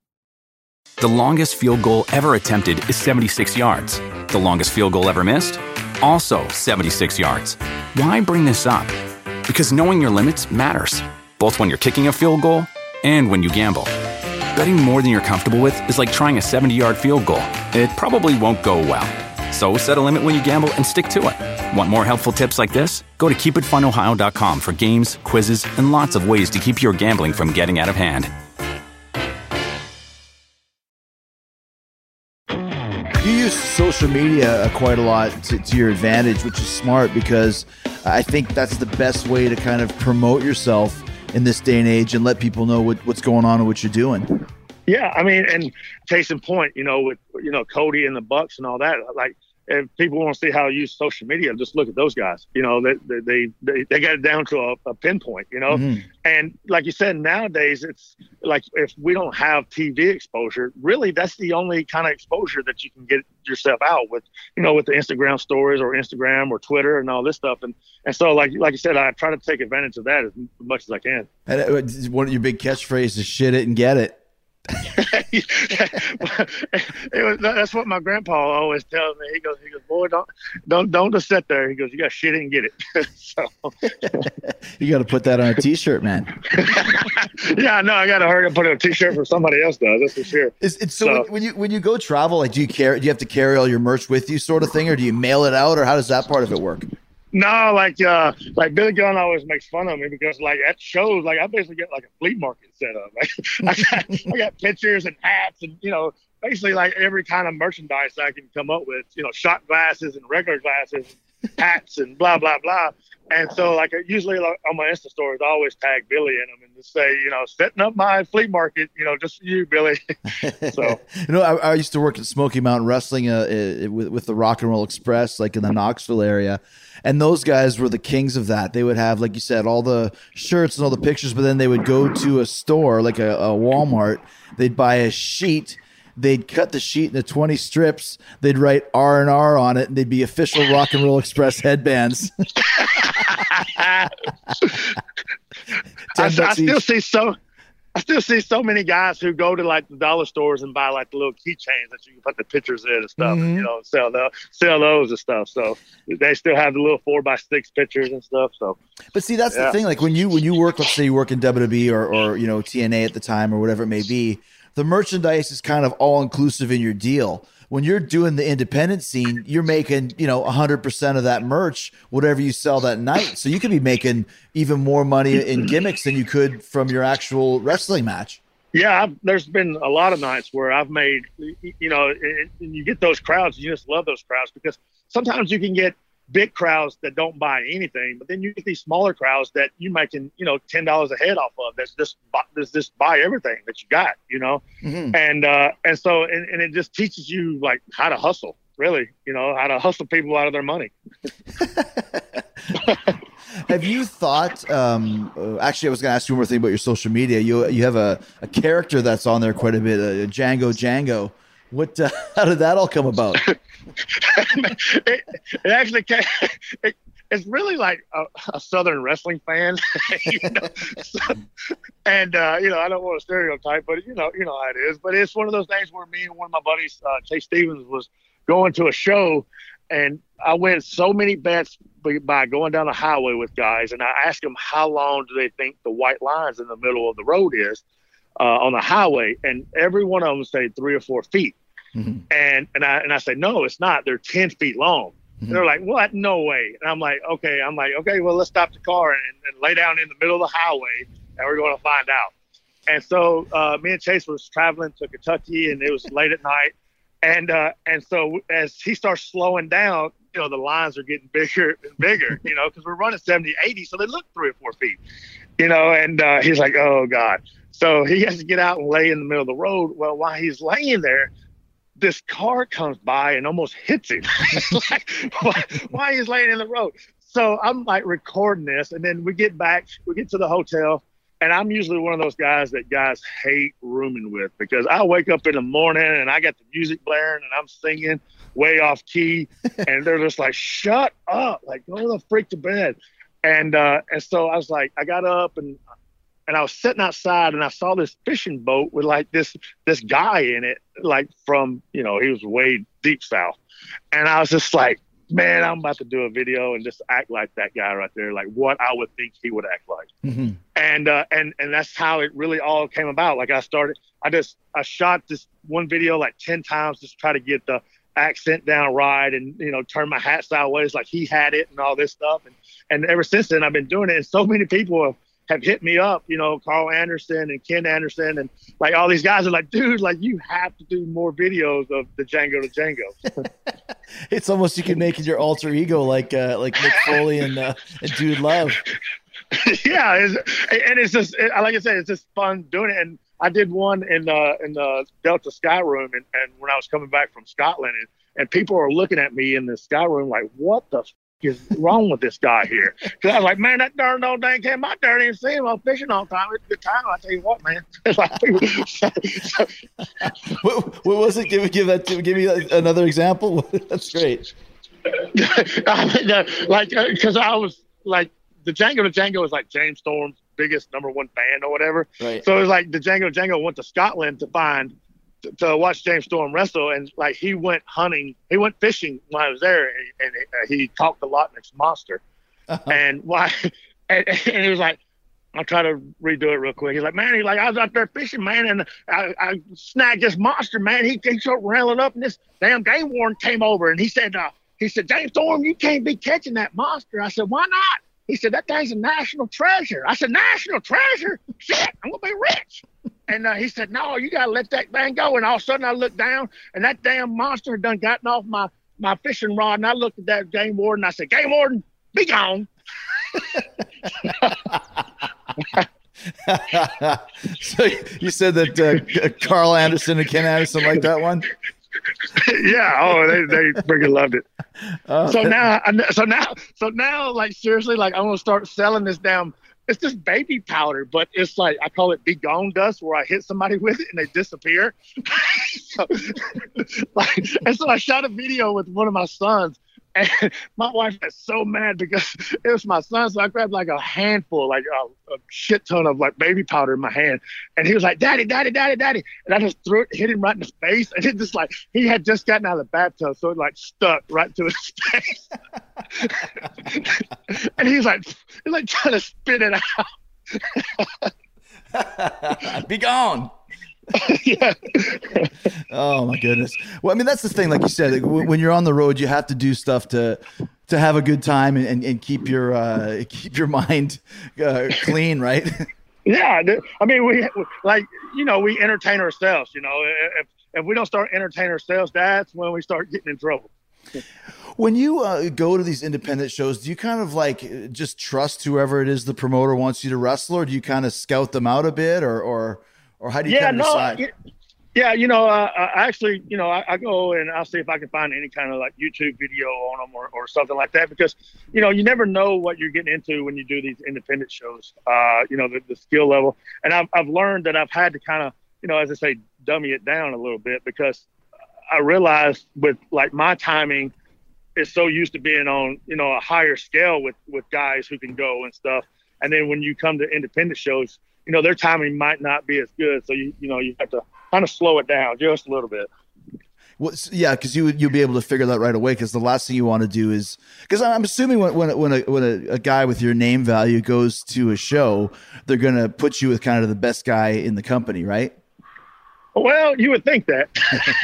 The longest field goal ever attempted is seventy-six yards. The longest field goal ever missed, also seventy-six yards. Why bring this up? Because knowing your limits matters, both when you're kicking a field goal and when you gamble. Betting more than you're comfortable with is like trying a seventy-yard field goal. It probably won't go well. So set a limit when you gamble and stick to it. Want more helpful tips like this? Go to keep it fun ohio dot com for games, quizzes, and lots of ways to keep your gambling from getting out of hand. You use social media quite a lot to, to your advantage, which is smart because I think that's the best way to kind of promote yourself in this day and age and let people know what, what's going on and what you're doing. Yeah, I mean, and case in point, you know, with you know Cody and the Bucks and all that, like if people want to see how I use social media, just look at those guys. You know, they they they, they got it down to a, a pinpoint. You know, mm-hmm. and like you said, nowadays it's like if we don't have T V exposure, really that's the only kind of exposure that you can get yourself out with. You know, with the Instagram stories or Instagram or Twitter and all this stuff. And and so like like you said, I try to take advantage of that as much as I can. And uh, one of your big catchphrases is "shit it and get it." it was, that's what my grandpa always tells me. He goes, he goes, boy, don't, don't, don't just sit there. He goes, you got to shit it and get it. So you got to put that on a T-shirt, man. Yeah, no, I got to hurry up and put it on a T-shirt for somebody else does. That's for sure. It's, it's so, so when, when you when you go travel, like, do you carry? Do you have to carry all your merch with you, sort of thing, or do you mail it out, or how does that part of it work? No, like uh, like Billy Gunn always makes fun of me because like at shows, like I basically get like a flea market set up. Like, I got I got pictures and hats and you know basically like every kind of merchandise I can come up with. You know, shot glasses and regular glasses, hats and blah blah blah. And so like usually like, on my Insta stories, I always tag Billy in them and just say you know setting up my flea market, you know just for you, Billy. So you know I, I used to work at Smoky Mountain Wrestling uh, with with the Rock and Roll Express, like in the Knoxville area. And those guys were the kings of that. They would have, like you said, all the shirts and all the pictures, but then they would go to a store, like a, a Walmart. They'd buy a sheet. They'd cut the sheet into twenty strips. They'd write R and R on it, and they'd be official Rock and Roll Express headbands. I, I still see so I still see so many guys who go to like the dollar stores and buy like the little keychains that you can put the pictures in and stuff, mm-hmm. and, you know, sell the, sell those and stuff. So they still have the little four by six pictures and stuff. So, but see, that's yeah. the thing. Like when you when you work, let's say you work in W W E or or you know T N A at the time or whatever it may be, the merchandise is kind of all inclusive in your deal. When you're doing the independent scene, you're making, you know, one hundred percent of that merch, whatever you sell that night. So you could be making even more money in gimmicks than you could from your actual wrestling match. Yeah, I've, there's been a lot of nights where I've made, you know, and you get those crowds, you just love those crowds because sometimes you can get big crowds that don't buy anything, but then you get these smaller crowds that you making, you know, ten dollars a head off of. That's just that's just buy everything that you got, you know, mm-hmm. and uh, and so and, and it just teaches you like how to hustle, really, you know, how to hustle people out of their money. Have you thought? Um, actually, I was going to ask you one more thing about your social media. You you have a, a character that's on there quite a bit, uh, Django Django. What? Uh, how did that all come about? it, it actually came, it, it's really like a, a Southern wrestling fan, you know? So, and uh, you know I don't want to stereotype, but you know you know how it is. But it's one of those things where me and one of my buddies, uh, Chase Stevens, was going to a show, and I win so many bets by going down the highway with guys, and I asked them how long do they think the white lines in the middle of the road is uh, on the highway, and every one of them said three or four feet. Mm-hmm. And and I and I said, no, it's not. They're ten feet long. Mm-hmm. They're like, what? No way. And I'm like, okay. I'm like, okay. Well, let's stop the car and, and lay down in the middle of the highway, and we're going to find out. And so uh, me and Chase was traveling to Kentucky, and it was late at night. And uh, and so as he starts slowing down, you know, the lines are getting bigger and bigger, you know, because we're running seventy, eighty, so they look three or four feet, you know. And uh, he's like, oh God. So he has to get out and lay in the middle of the road. Well, while he's laying there, this car comes by and almost hits him. Like, why, why he's laying in the road? So I'm like recording this, and then we get back, we get to the hotel, and I'm usually one of those guys that guys hate rooming with because I wake up in the morning and I got the music blaring and I'm singing way off key, and they're just like, "Shut up! Like, go the freak to bed." And uh, and so I was like, I got up and. And I was sitting outside and I saw this fishing boat with like this, this guy in it, like from, you know, he was way deep south. And I was just like, man, I'm about to do a video and just act like that guy right there. Like what I would think he would act like. Mm-hmm. And, uh, and, and that's how it really all came about. Like I started, I just, I shot this one video like ten times, just try to get the accent down right. And, you know, turn my hat sideways like he had it and all this stuff. And, and ever since then I've been doing it. And so many people have, have hit me up, you know, Carl Anderson and Ken Anderson, and like all these guys are like, dude, like you have to do more videos of the Django to Django. It's almost you can make it your alter ego, like uh, like Mick Foley and uh, and Dude Love. Yeah, it's, and it's just it, like I said, it's just fun doing it. And I did one in uh, in the Delta Sky Room, and, and when I was coming back from Scotland, and and people are looking at me in the sky room like, what the f- is wrong with this guy here? Because I was like, man, that darn old dang came out there and didn't see him. I'm fishing all the time. It's a good time. I tell you what, man. what, what was it? Give, give that. Give me another example. That's great. I mean, uh, like, because uh, I was like, the Django to Django is like James Storm's biggest number one fan or whatever. Right. So it was like the Django to Django went to Scotland to find to, to watch James Storm wrestle, and like he went hunting, he went fishing when I was there, and, and uh, he caught the Loch Ness monster. Uh-huh. And why? And, and he was like, I'll try to redo it real quick. He's like, man, he like I was out there fishing, man, and I, I snagged this monster, man. He he started railing up, and this damn game warden came over, and he said, uh, he said, James Storm, you can't be catching that monster. I said, why not? He said, that thing's a national treasure. I said, national treasure? Shit, I'm going to be rich. And uh, he said, no, you got to let that thing go. And all of a sudden I looked down, and that damn monster had done gotten off my, my fishing rod. And I looked at that game warden. I said, game warden, be gone. So you said that uh, Carl Anderson and Ken Anderson liked that one? Yeah. Oh, they they freaking loved it. Oh, so now, so now, so now, like seriously, like I'm gonna start selling this damn. It's just baby powder, but it's like I call it be gone dust, where I hit somebody with it and they disappear. so, like, and so I shot a video with one of my sons. And my wife got so mad because it was my son. So I grabbed like a handful, like a, a shit ton of like baby powder in my hand. And he was like, daddy, daddy, daddy, daddy. And I just threw it, hit him right in the face. And it just like, he had just gotten out of the bathtub. So it like stuck right to his face. And he's like, he's like trying to spit it out. Be gone. Yeah. Oh my goodness. Well, I mean, that's the thing. Like you said, like, when you're on the road, you have to do stuff to to have a good time and, and, and keep your uh, keep your mind uh, clean, right? Yeah. I mean, we like you know we entertain ourselves. You know, if if we don't start entertaining ourselves, that's when we start getting in trouble. When you uh, go to these independent shows, do you kind of like just trust whoever it is the promoter wants you to wrestle, or do you kind of scout them out a bit, or or Or how do you yeah, kind of no, decide? Yeah, you know, uh, I actually, you know, I, I go and I'll see if I can find any kind of like YouTube video on them or, or something like that, because, you know, you never know what you're getting into when you do these independent shows, uh, you know, the, the skill level. And I've, I've learned that I've had to kind of, you know, as I say, dummy it down a little bit, because I realized with like my timing is so used to being on, you know, a higher scale with, with guys who can go and stuff. And then when you come to independent shows, you know, their timing might not be as good. So, you you know, you have to kind of slow it down just a little bit. Well, yeah, because you, you'll be able to figure that right away, because the last thing you want to do is – because I'm assuming when, when, when, a, when a, a guy with your name value goes to a show, they're going to put you with kind of the best guy in the company, right? Well, you would think that.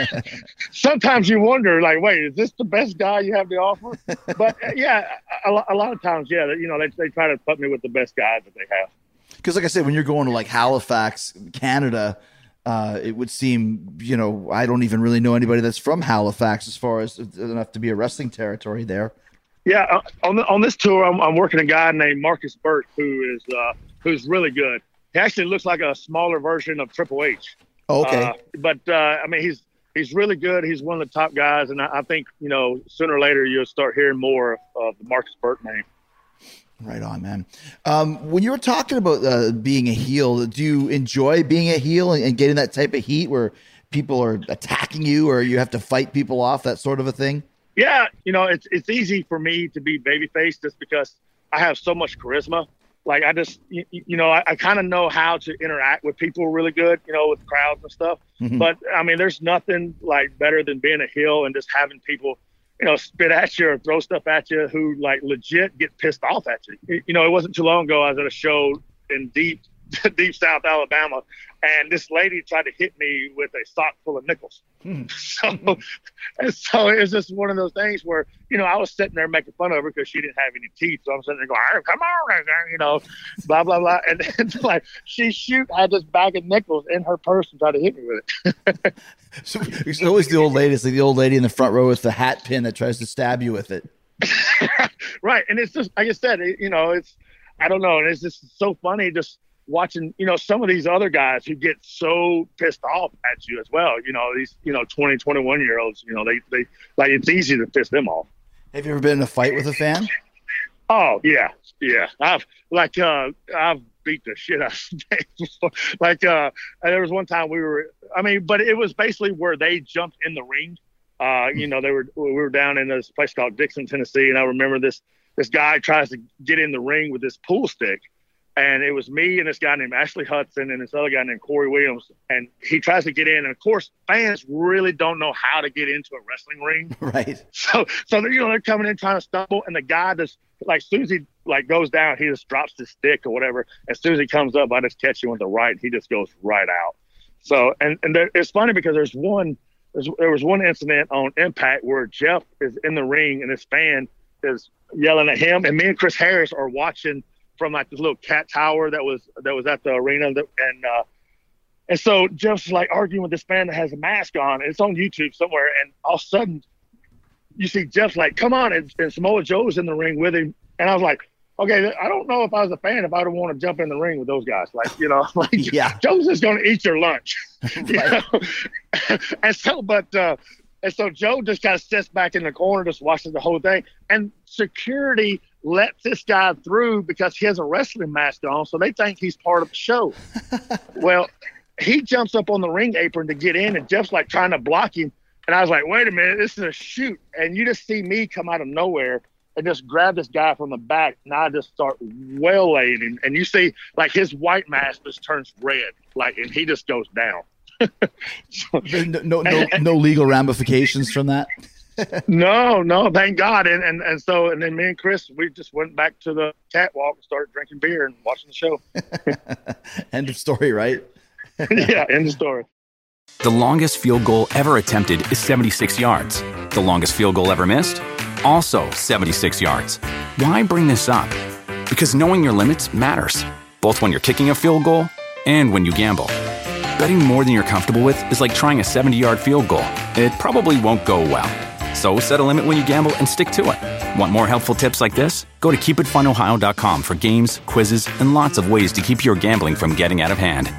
Sometimes you wonder, like, wait, is this the best guy you have to offer? But, uh, yeah, a, a lot of times, yeah, you know, they, they try to put me with the best guys that they have. Because, like I said, when you're going to like Halifax, Canada, uh, it would seem, you know, I don't even really know anybody that's from Halifax as far as enough to be a wrestling territory there. Yeah, uh, on the, on this tour, I'm, I'm working a guy named Marcus Burt who is uh, who's really good. He actually looks like a smaller version of Triple H. Oh, okay, uh, but uh, I mean, he's he's really good. He's one of the top guys, and I, I think you know sooner or later you'll start hearing more of, of the Marcus Burt name. Right on, man. Um, when you were talking about uh, being a heel, do you enjoy being a heel and, and getting that type of heat where people are attacking you or you have to fight people off, that sort of a thing? Yeah, you know, it's it's easy for me to be babyface just because I have so much charisma. Like, I just, you, you know, I, I kind of know how to interact with people really good, you know, with crowds and stuff. Mm-hmm. But, I mean, there's nothing, like, better than being a heel and just having people – you know, spit at you or throw stuff at you who like legit get pissed off at you. You know, it wasn't too long ago I was at a show in deep, deep South Alabama, and this lady tried to hit me with a sock full of nickels. Hmm. So, and so it's just one of those things where, you know, I was sitting there making fun of her because she didn't have any teeth. So I'm sitting there going, hey, come on, you know, blah, blah, blah. And then like she shoot had this bag of nickels in her purse and tried to hit me with it. So it's always the old lady. It's like the old lady in the front row with the hat pin that tries to stab you with it. Right. And it's just, like I said, it, you know, it's, I don't know. And it's just so funny. Just, watching, you know, some of these other guys who get so pissed off at you as well. You know, these, you know, twenty, twenty-one year olds, you know, they, they like, it's easy to piss them off. Have you ever been in a fight with a fan? Oh yeah. Yeah. I've like, uh, I've beat the shit out of Dave before. Like, uh, there was one time we were, I mean, but it was basically where they jumped in the ring. Uh, you know, they were, we were down in this place called Dixon, Tennessee. And I remember this, this guy tries to get in the ring with this pool stick. And it was me and this guy named Ashley Hudson and this other guy named Corey Williams. And he tries to get in. And of course, fans really don't know how to get into a wrestling ring. Right. So, so they're, you know, they're coming in trying to stumble. And the guy just, like, Susie, like, goes down, he just drops the stick or whatever. As soon as he comes up, I just catch him with the right. He just goes right out. So, and, and there, it's funny because there's one, there's, there was one incident on Impact where Jeff is in the ring and his fan is yelling at him. And me and Chris Harris are watching from like this little cat tower that was that was at the arena, that, and uh, and so Jeff's like arguing with this fan that has a mask on. And it's on YouTube somewhere, and all of a sudden you see Jeff's like, "Come on!" and, and Samoa Joe's in the ring with him, and I was like, "Okay, I don't know if I was a fan if I would want to jump in the ring with those guys." Like, you know, like Yeah. Joe's just going to eat your lunch, you Right. know? And so, but. Uh, And so Joe just kind of sits back in the corner, just watching the whole thing. And security lets this guy through because he has a wrestling mask on, so they think he's part of the show. Well, he jumps up on the ring apron to get in, and Jeff's like trying to block him. And I was like, wait a minute, this is a shoot. And you just see me come out of nowhere and just grab this guy from the back, and I just start waylaying him. And you see, like, his white mask just turns red, like, and he just goes down. So, No, no, no, no legal ramifications from that. no, no, thank God. And, and and so, and then me and Chris, we just went back to the catwalk and started drinking beer and watching the show. End of story, right? Yeah, end of story. The longest field goal ever attempted is seventy-six yards. The longest field goal ever missed? Also seventy-six yards. Why bring this up? Because knowing your limits matters, both when you're kicking a field goal and when you gamble. Betting more than you're comfortable with is like trying a seventy-yard field goal. It probably won't go well. So set a limit when you gamble and stick to it. Want more helpful tips like this? Go to keep it fun ohio dot com for games, quizzes, and lots of ways to keep your gambling from getting out of hand.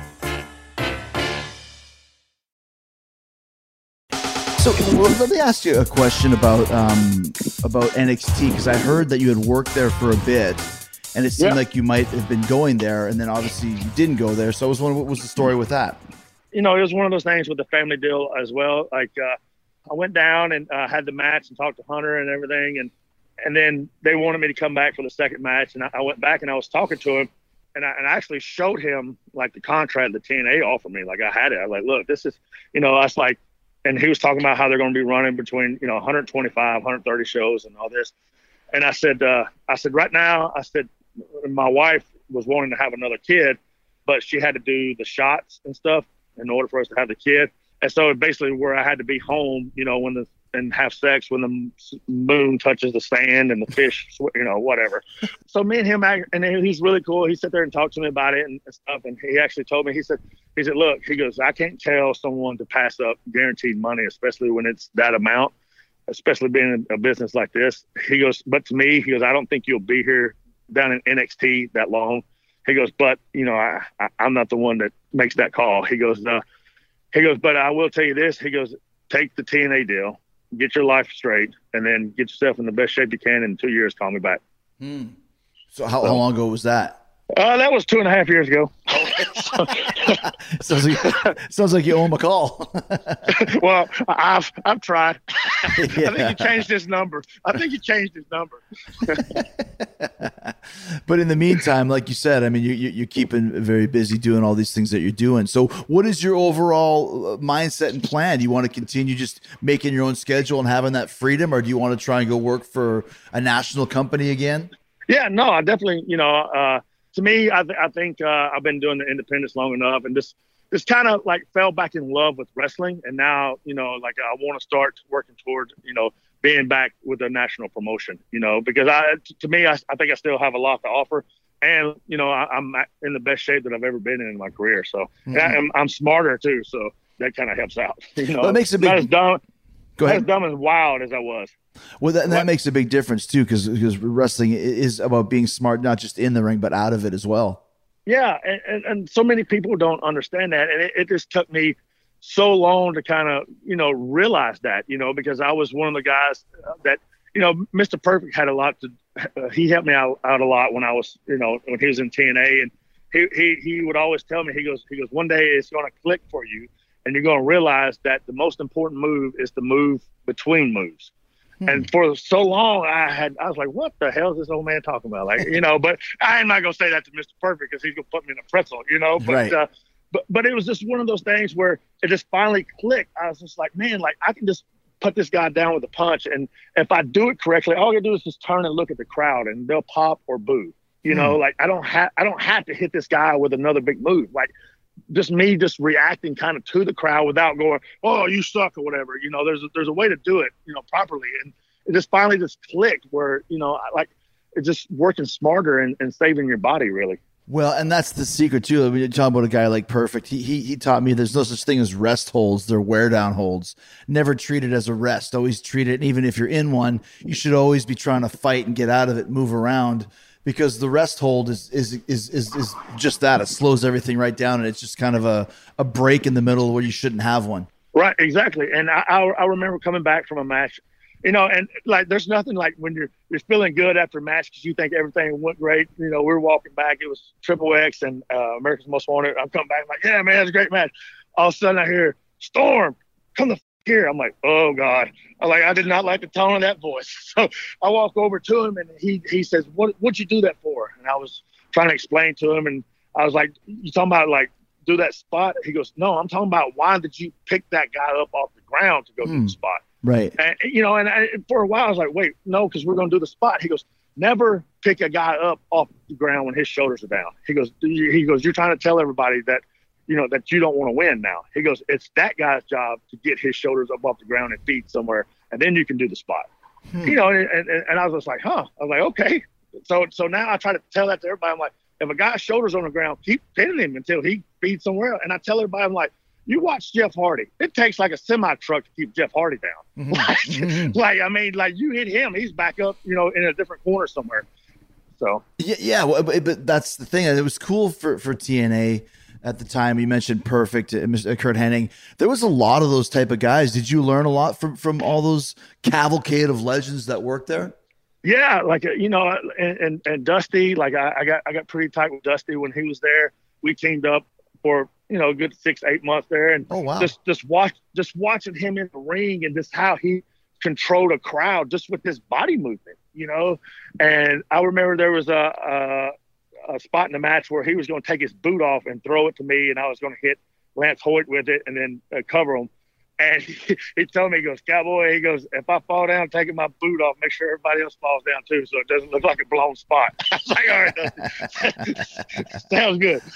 So well, let me ask you a question about um, about N X T, because I heard that you had worked there for a bit, and it seemed Yeah. like you might have been going there, and then obviously you didn't go there. So I was wondering, what was the story with that? You know, it was one of those things with the family deal as well. Like, uh, I went down and uh, had the match and talked to Hunter and everything, and and then they wanted me to come back for the second match, and I, I went back and I was talking to him, and I, and I actually showed him like the contract that T N A offered me. Like, I had it. I was like, look, this is, you know, I was like, and he was talking about how they're going to be running between, you know, one twenty-five, one thirty shows and all this. And I said, uh, I said, right now, I said, my wife was wanting to have another kid, but she had to do the shots and stuff in order for us to have the kid. And so basically where I had to be home, you know, when the, and have sex when the moon touches the sand and the fish, you know, whatever. So me and him, and he's really cool. He sat there and talked to me about it and stuff. And he actually told me, he said, he said, look, he goes, I can't tell someone to pass up guaranteed money, especially when it's that amount, especially being in a business like this. He goes, but to me, he goes, I don't think you'll be here down in N X T that long. He goes, but, you know, I, I, I'm not the one that makes that call. He goes, uh, he goes, but I will tell you this. He goes, take the T N A deal, get your life straight, and then get yourself in the best shape you can. In two years, call me back. Hmm. So how, how long ago was that? Uh, that was two and a half years ago. sounds like sounds like you owe him a call. Well, I've I've tried. I think Yeah. he changed his number. I think he changed his number. But in the meantime, like you said, I mean, you, you, you're keeping very busy doing all these things that you're doing. So what is your overall mindset and plan? Do you want to continue just making your own schedule and having that freedom, or do you want to try and go work for a national company again? Yeah, no, I definitely, you know, uh, to me, I, th- I think uh, I've been doing the independents long enough, and just just kind of like fell back in love with wrestling. And now, you know, like I want to start working toward, you know, being back with a national promotion, you know, because I, to me, I, I think I still have a lot to offer. And, you know, I, I'm in the best shape that I've ever been in in my career. So Mm-hmm. and I, I'm, I'm smarter too. So that kind of helps out. You know, Well, it makes a not big- as dumb, Go not ahead. as dumb and wild as I was. Well, that, and that What? makes a big difference too, because because wrestling i- is about being smart, not just in the ring, but out of it as well. Yeah, and, and, and so many people don't understand that, and it, it just took me so long to kind of, you know, realize that, you know, because I was one of the guys that, you know, Mister Perfect had a lot to, uh, he helped me out, out a lot when I was, you know, when he was in T N A, and he, he, he would always tell me, he goes, he goes, one day it's going to click for you, and you're going to realize that the most important move is the move between moves. Hmm. And for so long, I had, I was like, what the hell is this old man talking about? Like, you know, but I'm not going to say that to Mister Perfect because he's going to put me in a pretzel, you know, but, right. uh, But but it was just one of those things where it just finally clicked. I was just like, man, like I can just put this guy down with a punch. And if I do it correctly, all I gotta do is just turn and look at the crowd and they'll pop or boo. You know, Hmm. like I don't have I don't have to hit this guy with another big move. Like just me just reacting kind of to the crowd without going, oh, you suck or whatever. You know, there's a, there's a way to do it, you know, properly. And it just finally just clicked where, you know, I- like it's just working smarter and, and saving your body really. Well, and that's the secret too. When you talk about a guy like Perfect, he, he he taught me there's no such thing as rest holds. They're wear down holds. Never treat it as a rest. Always treat it. And even if you're in one, you should always be trying to fight and get out of it, move around, because the rest hold is is is is, is just that. It slows everything right down, and it's just kind of a, a break in the middle where you shouldn't have one. Right, exactly. And I, I I remember coming back from a match, you know, and like there's nothing like when you're you're feeling good after a match because you think everything went great. You know, we were walking back. It was Triple X and uh, America's Most Wanted. I'm coming back I'm like, yeah, man, it was a great match. All of a sudden I hear, Storm, come the f- here. I'm like, oh God. I'm like, I did not like the tone of that voice. So I walk over to him and he he says, what what'd you do that for? And I was trying to explain to him, and I was like, you talking about like do that spot? He goes, no, I'm talking about why did you pick that guy up off the ground to go do Hmm. the spot? Right. And, you know, and I, for a while I was like, wait, no, because we're going to do the spot. He goes, never pick a guy up off the ground when his shoulders are down. He goes, he goes, you're trying to tell everybody that, you know, that you don't want to win now. He goes, it's that guy's job to get his shoulders up off the ground and feet somewhere, and then you can do the spot. Hmm. You know, and, and, and I was just like, huh. I was like, okay. So so now I try to tell that to everybody. I'm like, if a guy's shoulders on the ground, keep pinning him until he feeds somewhere else. And I tell everybody, I'm like, you watch Jeff Hardy. It takes like a semi truck to keep Jeff Hardy down. Mm-hmm. Like, Mm-hmm. like, I mean, like you hit him, he's back up, you know, in a different corner somewhere. So Yeah, yeah, well, but, but that's the thing. It was cool for, for T N A at the time. You mentioned Perfect, uh, Mister Kurt Hennig. There was a lot of those type of guys. Did you learn a lot from from all those cavalcade of legends that worked there? yeah, like uh, you know, and, and and Dusty, like I, I got I got pretty tight with Dusty when he was there. We teamed up for you know a good six eight months there, and Oh, wow. just just watch just watching him in the ring and just how he controlled a crowd just with his body movement, you know. And I remember there was a a, a spot in the match where he was going to take his boot off and throw it to me, and I was going to hit Lance Hoyt with it and then uh, cover him. And he, he told me, he goes, Cowboy, he goes, if I fall down taking my boot off, make sure everybody else falls down too, so it doesn't look like a blown spot. I was like, all right, Dusty. Sounds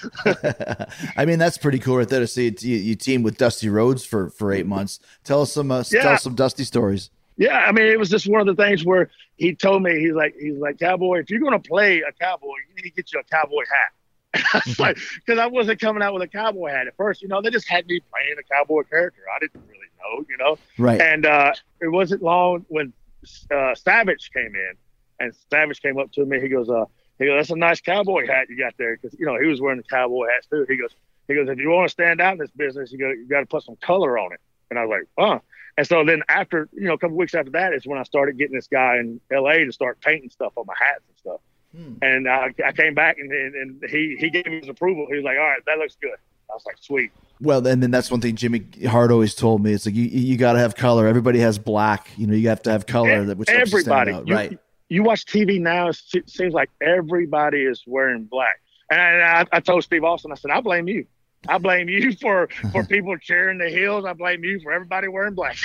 good. I mean, that's pretty cool right there to see it, you, you teamed with Dusty Rhodes for, for eight months. Tell us some uh, Yeah. tell us some Dusty stories. Yeah, I mean, it was just one of the things where he told me, he's like, he's like, Cowboy, if you're going to play a cowboy, you need to get you a cowboy hat. I was like, because I wasn't coming out with a cowboy hat at first. You know, they just had me playing a cowboy character. I didn't really know, you know. Right. And uh, it wasn't long when uh, Savage came in, and Savage came up to me. He goes, uh, he goes, that's a nice cowboy hat you got there, because you know he was wearing the cowboy hats too. He goes, he goes, if you want to stand out in this business, you go, you got to put some color on it. And I was like, huh. And so then after, you know, a couple weeks after that is when I started getting this guy in L A to start painting stuff on my hats and stuff. Hmm. And uh, I came back and, and, and he, he gave me his approval. He was like, all right, that looks good. I was like, sweet. Well, and then that's one thing Jimmy Hart always told me. It's like, you you got to have color. Everybody has black. You know, you have to have color. That which helps you stand everybody, out, you, right? You watch T V now, it seems like everybody is wearing black. And I, I, I told Steve Austin, I said, I blame you. I blame you for, for people cheering the heels. I blame you for everybody wearing black.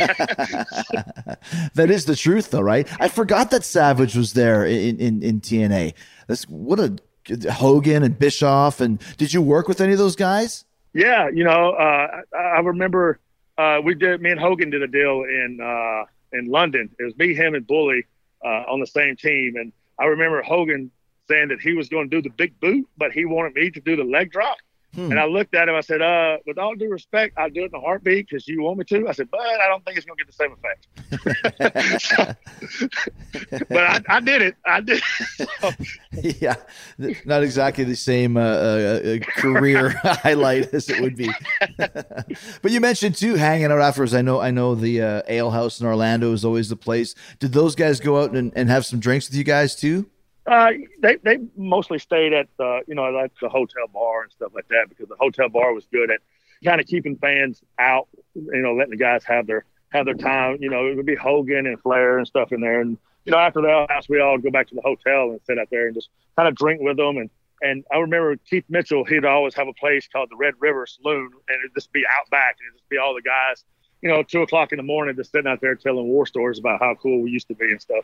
That is the truth, though, right? I forgot that Savage was there in, in, in T N A. That's what a Hogan and Bischoff. And did you work with any of those guys? Yeah, you know, uh, I, I remember uh, we did. Me and Hogan did a deal in uh, in London. It was me, him, and Bully uh, on the same team. And I remember Hogan saying that he was going to do the big boot, but he wanted me to do the leg drop. Hmm. And I looked at him. I said, uh, with all due respect, I'll do it in a heartbeat because you want me to. I said, but I don't think it's going to get the same effect. But I, I did it. I did. So, yeah, not exactly the same uh, uh, career highlight as it would be. But you mentioned too hanging out afterwards. I know, I know the uh, Ale House in Orlando is always the place. Did those guys go out and, and have some drinks with you guys too? Uh, they they mostly stayed at the you know like the hotel bar and stuff like that because the hotel bar was good at kind of keeping fans out, you know, letting the guys have their have their time. You know, it would be Hogan and Flair and stuff in there, and you know after the house we all go back to the hotel and sit out there and just kind of drink with them. And and I remember Keith Mitchell, he'd always have a place called the Red River Saloon, and it'd just be out back and it'd just be all the guys. You know, two o'clock in the morning, just sitting out there telling war stories about how cool we used to be and stuff.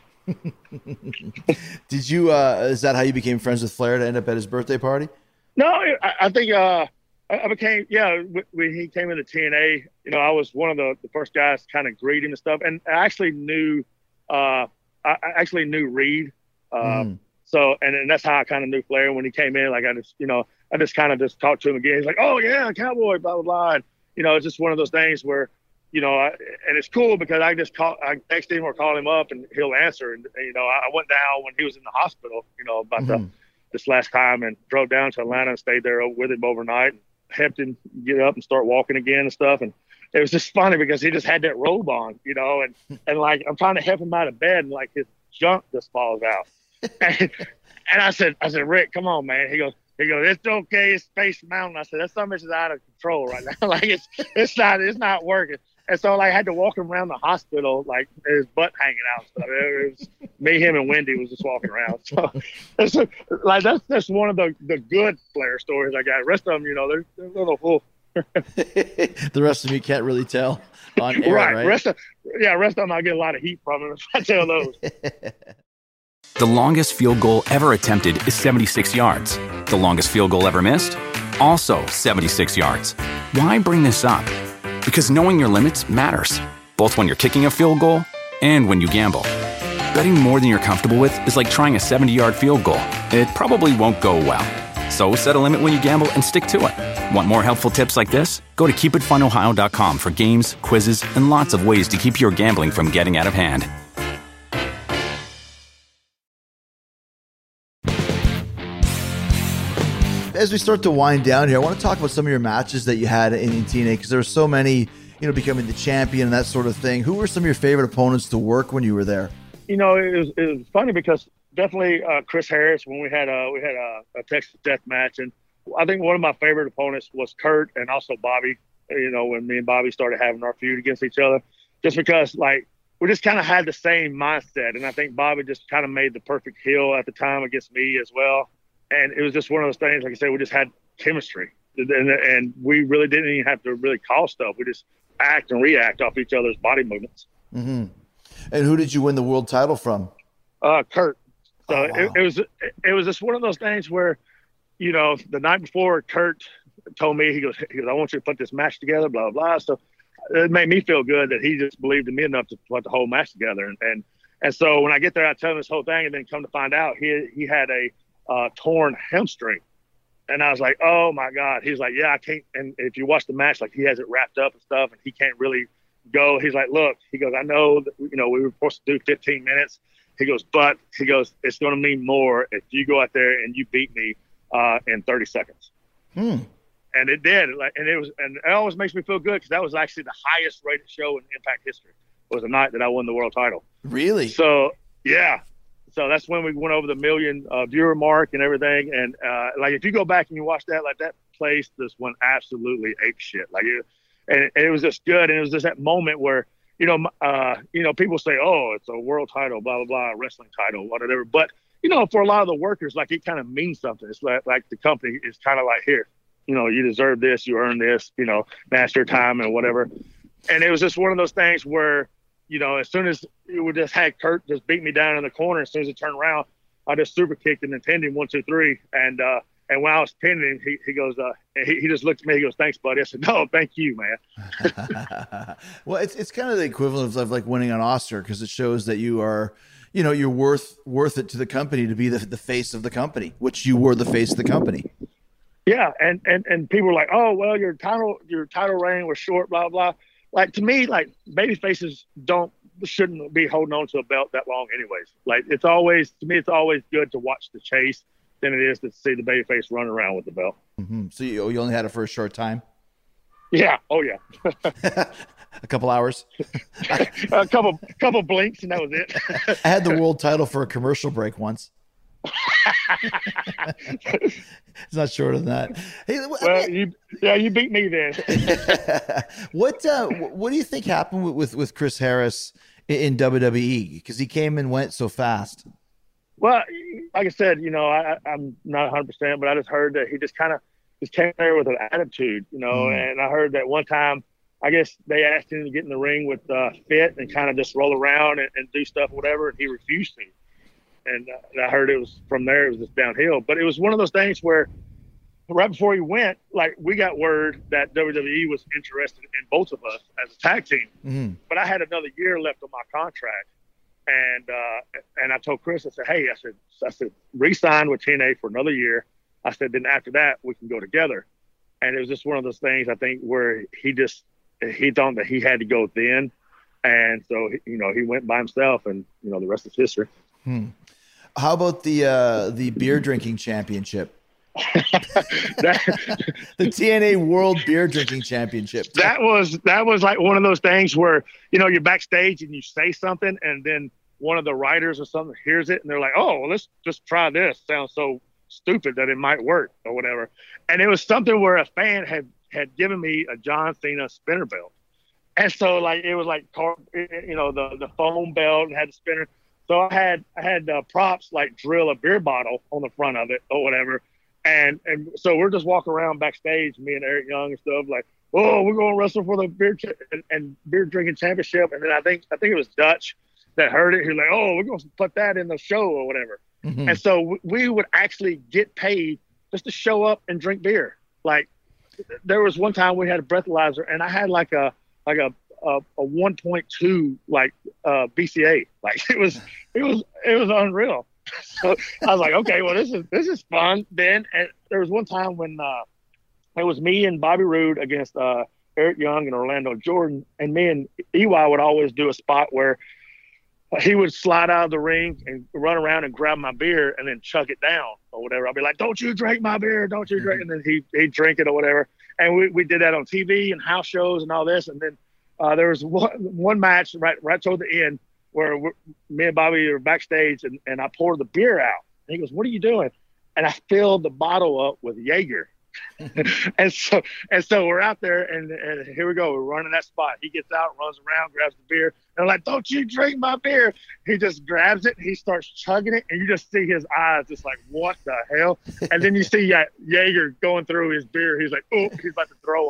Did you? Uh, is that how you became friends with Flair to end up at his birthday party? No, I, I think uh, I became. Yeah, when he came into T N A, you know, I was one of the, the first guys to kind of greet him and stuff. And I actually knew, uh, I actually knew Reed. Uh, mm. So, and, and that's how I kind of knew Flair when he came in. Like I just, you know, I just kind of just talked to him again. He's like, "Oh yeah, Cowboy," blah blah blah. And, you know, it's just one of those things where. You know, I, and it's cool because I just call, I text him or call him up and he'll answer. And, you know, I went down when he was in the hospital, you know, about mm-hmm. the, this last time and drove down to Atlanta and stayed there with him overnight and helped him get up and start walking again and stuff. And it was just funny because he just had that robe on, you know, and, and like, I'm trying to help him out of bed and like his junk just falls out. and, and I said, I said, Rick, come on, man. He goes, He goes, it's okay. It's Space Mountain. I said, that's something that's out of control right now. like it's, it's not, it's not working. And so, like, I had to walk him around the hospital, like, his butt hanging out. So it was me, him, and Wendy was just walking around. So, it's a, like, that's that's one of the, the good Flair stories I got. The rest of them, you know, they're, they're a little full. The rest of them you can't really tell on air, right? right? Rest of, yeah, rest of them I get a lot of heat from them if I tell those. The longest field goal ever attempted is seventy-six yards. The longest field goal ever missed? Also seventy-six yards. Why bring this up? Because knowing your limits matters, both when you're kicking a field goal and when you gamble. Betting more than you're comfortable with is like trying a seventy-yard field goal. It probably won't go well. So set a limit when you gamble and stick to it. Want more helpful tips like this? Go to keep it fun ohio dot com for games, quizzes, and lots of ways to keep your gambling from getting out of hand. As we start to wind down here, I want to talk about some of your matches that you had in, in T N A because there were so many, you know, becoming the champion and that sort of thing. Who were some of your favorite opponents to work when you were there? You know, it was, it was funny because definitely uh, Chris Harris when we had a we had a, a Texas Death Match, and I think one of my favorite opponents was Kurt and also Bobby. You know, when me and Bobby started having our feud against each other, just because like we just kind of had the same mindset, and I think Bobby just kind of made the perfect heel at the time against me as well. And it was just one of those things, like I said, we just had chemistry. And, and we really didn't even have to really call stuff. We just act and react off each other's body movements. Mm-hmm. And who did you win the world title from? Uh, Kurt. So oh, wow. it, it was it was just one of those things where, you know, the night before, Kurt told me, he goes, he goes I want you to put this match together, blah, blah, blah. So it made me feel good that he just believed in me enough to put the whole match together. And and, and so when I get there, I tell him this whole thing, and then come to find out he he had a – Uh, torn hamstring, and I was like, "Oh my God!" He's like, "Yeah, I can't." And if you watch the match, like he has it wrapped up and stuff, and he can't really go. He's like, "Look," he goes, "I know that you know we were supposed to do fifteen minutes." He goes, "But he goes, it's going to mean more if you go out there and you beat me uh, in thirty seconds." Hmm. And it did, like, and it was, and it always makes me feel good because that was actually the highest rated show in Impact history. Was the night that I won the world title. Really? So yeah. So that's when we went over the million uh, viewer mark and everything. And uh, like, if you go back and you watch that, like that place just went absolutely ape shit. Like, it, and, and it was just good. And it was just that moment where, you know, uh, you know, people say, oh, it's a world title, blah, blah, blah, wrestling title, whatever. But, you know, for a lot of the workers, like it kind of means something. It's like, like the company is kind of like, here, you know, you deserve this, you earn this, you know, master time and whatever. And it was just one of those things where, you know, as soon as we just had Kurt just beat me down in the corner, as soon as he turned around, I just super kicked him and pinned him one, two, three. And uh, and when I was pinning him, he, he goes, uh, he, he just looked at me. He goes, "Thanks, buddy." I said, "No, thank you, man." Well, it's it's kind of the equivalent of like winning an Oscar because it shows that you are, you know, you're worth worth it to the company to be the the face of the company, which you were the face of the company. Yeah, and, and and people were like, "Oh, well, your title your title reign was short, blah blah." Like to me, like baby faces don't shouldn't be holding on to a belt that long, anyways. Like it's always to me, it's always good to watch the chase than it is to see the baby face run around with the belt. Mm-hmm. So you, you only had it for a short time? Yeah. Oh yeah. A couple hours. a couple couple blinks and that was it. I had the world title for a commercial break once. It's not shorter than that. Hey, well, you, yeah, you beat me then. what uh, What do you think happened with with, with Chris Harris in, in W W E? Because he came and went so fast. Well, like I said, you know, I, I'm not one hundred percent, but I just heard that he just kind of just came there with an attitude, you know. Mm. And I heard that one time, I guess they asked him to get in the ring with uh, Fit and kind of just roll around and, and do stuff, whatever, and he refused to. And, uh, and I heard it was from there, it was just downhill. But it was one of those things where right before he went, like we got word that W W E was interested in both of us as a tag team. Mm-hmm. But I had another year left on my contract. And uh, and I told Chris, I said, hey, I said, I said, re-sign with T N A for another year. I said, then after that, we can go together. And it was just one of those things, I think, where he just, he thought that he had to go then. And so, you know, he went by himself and, you know, the rest is history. Hmm. How about the uh, the beer drinking championship? that, the T N A World Beer Drinking Championship. That was that was like one of those things where, you know, you're backstage and you say something and then one of the writers or something hears it and they're like, oh, well, let's just try this. Sounds so stupid that it might work or whatever. And it was something where a fan had had given me a John Cena spinner belt. And so like it was like, you know, the, the foam belt and had the spinner. So I had I had uh, props like drill a beer bottle on the front of it or whatever. And and so we're just walking around backstage, me and Eric Young and stuff, like, oh, we're going to wrestle for the beer ch- and, and beer drinking championship. And then I think I think it was Dutch that heard it. He was like, oh, we're going to put that in the show or whatever. Mm-hmm. And so w- we would actually get paid just to show up and drink beer. Like there was one time we had a breathalyzer and I had like a like a a, a one point two like uh, B C A. Like it was it was it was unreal. So I was like, okay, well, this is this is fun. Then and there was one time when uh, it was me and Bobby Roode against uh, Eric Young and Orlando Jordan, and me and E Y would always do a spot where he would slide out of the ring and run around and grab my beer and then chug it down or whatever. I'd be like, don't you drink my beer, don't you drink, and then he he'd drink it or whatever. And we, we did that on T V and house shows and all this. And then uh, there was one, one match right right toward the end where we're, me and Bobby are backstage and, and I poured the beer out. And he goes, what are you doing? And I filled the bottle up with Jaeger. and so and so we're out there and, and here we go. We're running that spot. He gets out, runs around, grabs the beer. And I'm like, don't you drink my beer. He just grabs it. He starts chugging it. And you just see his eyes just like, what the hell? And then you see uh, Jaeger going through his beer. He's like, oh, he's about to throw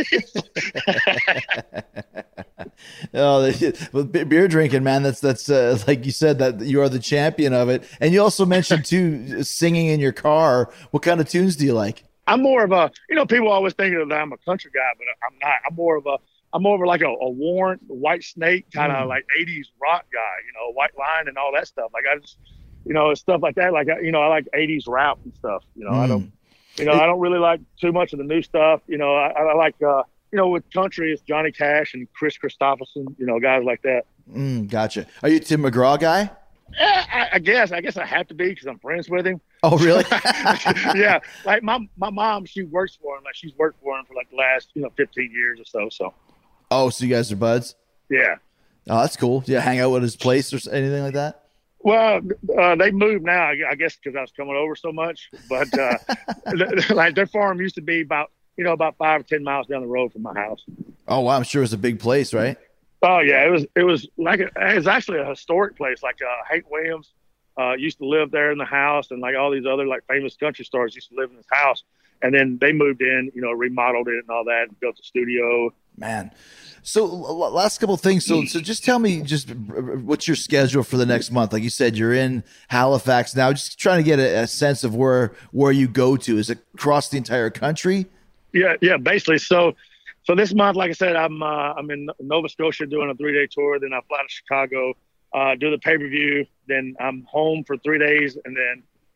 up. Oh, well, beer drinking, man. That's that's uh, like you said, that you are the champion of it. And you also mentioned too, singing in your car. What kind of tunes do you like? I'm more of a, you know, people always think that I'm a country guy, but I'm not. I'm more of a, I'm more of like a, a Warrant, White Snake kind of mm. like eighties rock guy, you know, White Line and all that stuff. Like I just, you know, stuff like that. Like, you know, I like eighties rap and stuff. You know, mm. I don't, you know, I don't really like too much of the new stuff. You know, I, I like, uh, you know, with country, it's Johnny Cash and Chris Christopherson, you know, guys like that. Mm, gotcha. Are you a Tim McGraw guy? Yeah, I, I guess. I guess I have to be because I'm friends with him. Oh, really? Yeah. Like my my mom, she works for him. Like she's worked for him for like the last, you know, fifteen years or so. So. Oh, so you guys are buds? Yeah. Oh, that's cool. Do you hang out with his place or anything like that? Well, uh, they moved now, I guess, because I was coming over so much. But uh, like their farm used to be about, you know, about five or ten miles down the road from my house. Oh, wow. I'm sure it's a big place, right? Oh yeah, it was. It was like a, it was actually a historic place. Like uh, Hank Williams uh, used to live there in the house, and like all these other like famous country stars used to live in this house. And then they moved in, you know, remodeled it and all that, and built a studio. Man, so last couple of things. So, so just tell me, just what's your schedule for the next month? Like you said, you're in Halifax now. Just trying to get a, a sense of where where you go to. Is it across the entire country? Yeah, yeah, basically. So. So this month, like I said, I'm uh, I'm in Nova Scotia doing a three day tour. Then I fly to Chicago, uh, do the pay per view. Then I'm home for three days, and then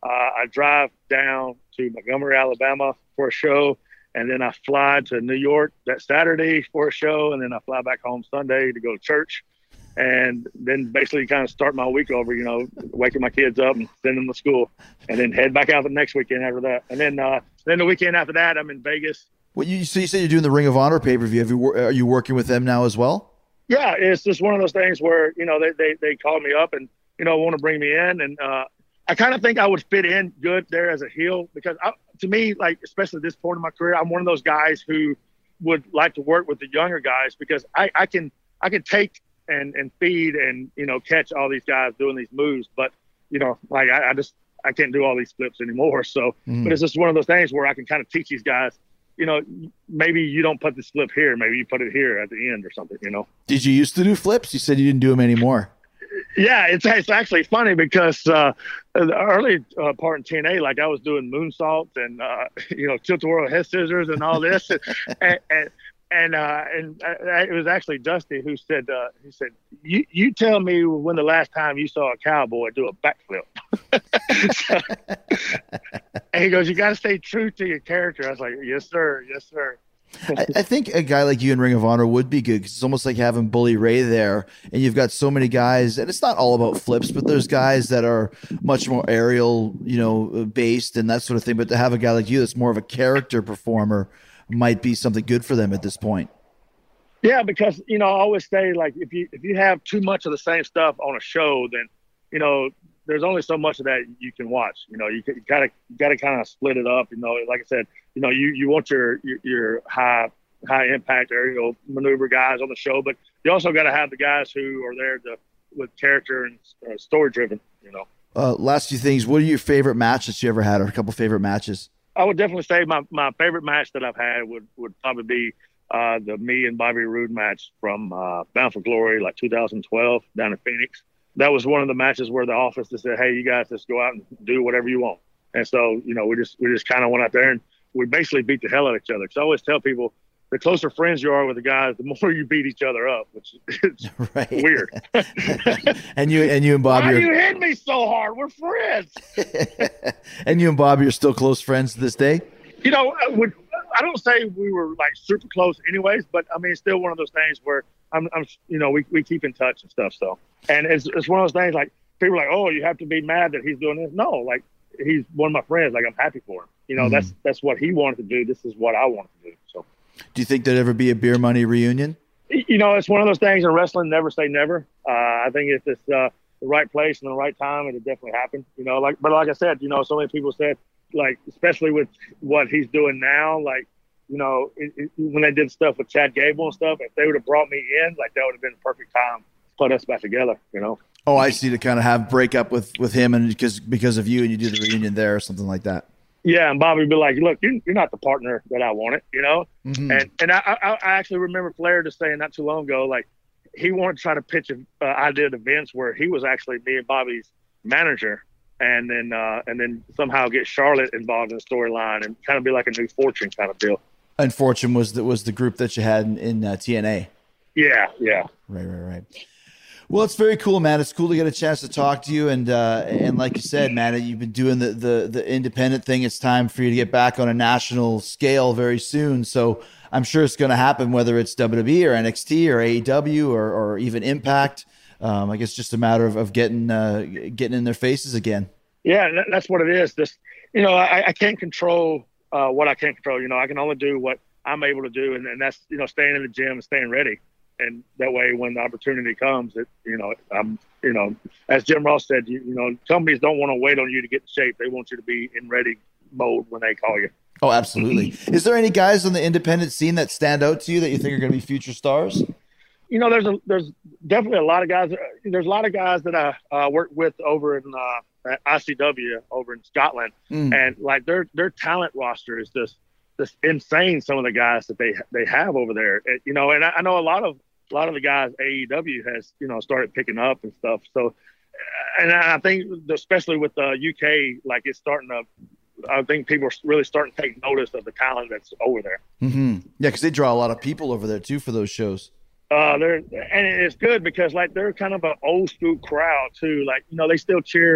Uh, I drive down to Montgomery, Alabama for a show, and then I fly to New York that Saturday for a show, and then I fly back home Sunday to go to church, and then basically kind of start my week over, you know, waking my kids up and send them to school, and then head back out the next weekend after that. And then uh, then the weekend after that, I'm in Vegas. Well, you, so you said you're doing the Ring of Honor pay-per-view. Have you, are you working with them now as well? Yeah, it's just one of those things where, you know, they, they, they called me up and, you know, want to bring me in. And uh, I kind of think I would fit in good there as a heel because I, to me, like, especially at this point in my career, I'm one of those guys who would like to work with the younger guys because I, I can I can take and, and feed and, you know, catch all these guys doing these moves. But, you know, like I, I just I can't do all these flips anymore. So, mm. but it's just one of those things where I can kind of teach these guys, you know, maybe you don't put this flip here. Maybe you put it here at the end or something, you know. Did you used to do flips? You said you didn't do them anymore. Yeah, it's it's actually funny because uh, the early uh, part in T N A, like I was doing moonsaults and, uh, you know, tilt-a-whirl head scissors and all this. and and and, uh, and uh, it was actually Dusty who said, uh, he said, you, you tell me when the last time you saw a cowboy do a backflip. so, and he goes, you got to stay true to your character. I was like, yes, sir. Yes, sir. I, I think a guy like you in Ring of Honor would be good because it's almost like having Bully Ray there, and you've got so many guys, and it's not all about flips, but there's guys that are much more aerial, you know, based and that sort of thing. But to have a guy like you that's more of a character performer might be something good for them at this point. Yeah, because, you know, I always say, like, if you if you have too much of the same stuff on a show, then, you know, there's only so much of that you can watch. You know, you, you gotta you gotta kind of split it up. You know, like I said, you know, you, you want your, your your high high impact aerial maneuver guys on the show, but you also got to have the guys who are there to with character and uh, story driven. You know. Uh, last few things. What are your favorite matches you ever had, or a couple favorite matches? I would definitely say my, my favorite match that I've had would, would probably be uh, the me and Bobby Roode match from uh, Bound for Glory, like two thousand twelve down in Phoenix. That was one of the matches where the office just said, hey, you guys just go out and do whatever you want. And so, you know, we just we just kind of went out there and we basically beat the hell out of each other. Because I always tell people, the closer friends you are with the guys, the more you beat each other up, which is right. weird. and you and you and Bobby Why are... do you hit me so hard? We're friends. And you and Bobby are still close friends to this day? You know, I, would, I don't say we were like super close anyways, but I mean, it's still one of those things where I'm, I'm you know, we, we keep in touch and stuff. So, and it's, it's one of those things like people are like, oh, you have to be mad that he's doing this. No, like he's one of my friends. Like I'm happy for him. You know, mm-hmm. that's, that's what he wanted to do. This is what I wanted to do. So. Do you think there'd ever be a beer money reunion? You know, it's one of those things in wrestling, never say never. Uh, I think if it's uh, the right place and the right time, it'll definitely happen. You know, like, but like I said, you know, so many people said, like, especially with what he's doing now, like, you know, it, it, when they did stuff with Chad Gable and stuff, if they would have brought me in, like, that would have been the perfect time to put us back together, you know? Oh, I see, to kind of have break up with, with him and because because of you and you do the reunion there or something like that. Yeah, and Bobby would be like, look, you're, you're not the partner that I wanted, you know? Mm-hmm. And and I, I, I actually remember Flair just saying not too long ago, like, he wanted to try to pitch an uh, idea of events where he was actually me and Bobby's manager. And then, uh, and then somehow get Charlotte involved in the storyline and kind of be like a new Fortune kind of deal. And Fortune was the, was the group that you had in, in uh, T N A. Yeah, yeah. Right, right, right. Well, it's very cool, man. It's cool to get a chance to talk to you. And uh, and like you said, man, you've been doing the, the the independent thing. It's time for you to get back on a national scale very soon. So I'm sure it's going to happen, whether it's W W E or N X T or A E W or or even Impact. Um, I guess just a matter of, of getting uh, getting in their faces again. Yeah, that's what it is. This, you know, I, I can't control uh, what I can't control. You know, I can only do what I'm able to do, and, and that's, you know, staying in the gym and staying ready. And that way, when the opportunity comes, it, you know, I'm, you know, as Jim Ross said, you, you know, companies don't want to wait on you to get in shape. They want you to be in ready mode when they call you. Oh, absolutely. Is there any guys on the independent scene that stand out to you that you think are going to be future stars? You know, there's a, there's definitely a lot of guys. There's a lot of guys that I uh, work with over in uh, at I C W over in Scotland, mm. and like their their talent roster is just just insane. Some of the guys that they they have over there, and, you know, and I, I know a lot of a lot of the guys A E W has, you know, started picking up and stuff. So, and I think especially with the U K, like it's starting to. I think people are really starting to take notice of the talent that's over there. Mm-hmm. Yeah, because they draw a lot of people over there too for those shows. Uh, they're and it's good because like they're kind of an old school crowd too. Like, you know, they still cheer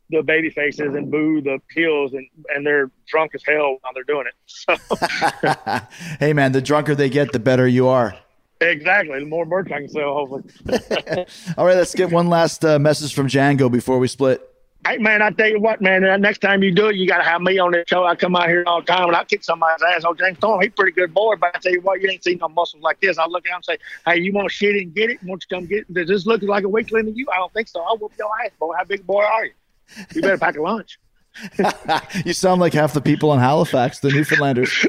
the baby faces and boo the heels, and, and they're drunk as hell while they're doing it. So. Hey, man, the drunker they get, the better you are. Exactly. The more merch I can sell, hopefully. All right, let's get one last uh, message from Django before we split. Hey, man, I tell you what, man, uh, next time you do it, you got to have me on the show. I come out here all the time, and I kick somebody's ass. Oh, James Storm, he's a pretty good boy, but I tell you what, you ain't seen no muscles like this. I look at him and say, hey, you want shit and get it? Won't you come get it? Does this look like a weakling to you? I don't think so. I'll whoop your ass, boy. How big a boy are you? You better pack a lunch. You sound like half the people in Halifax, the Newfoundlanders.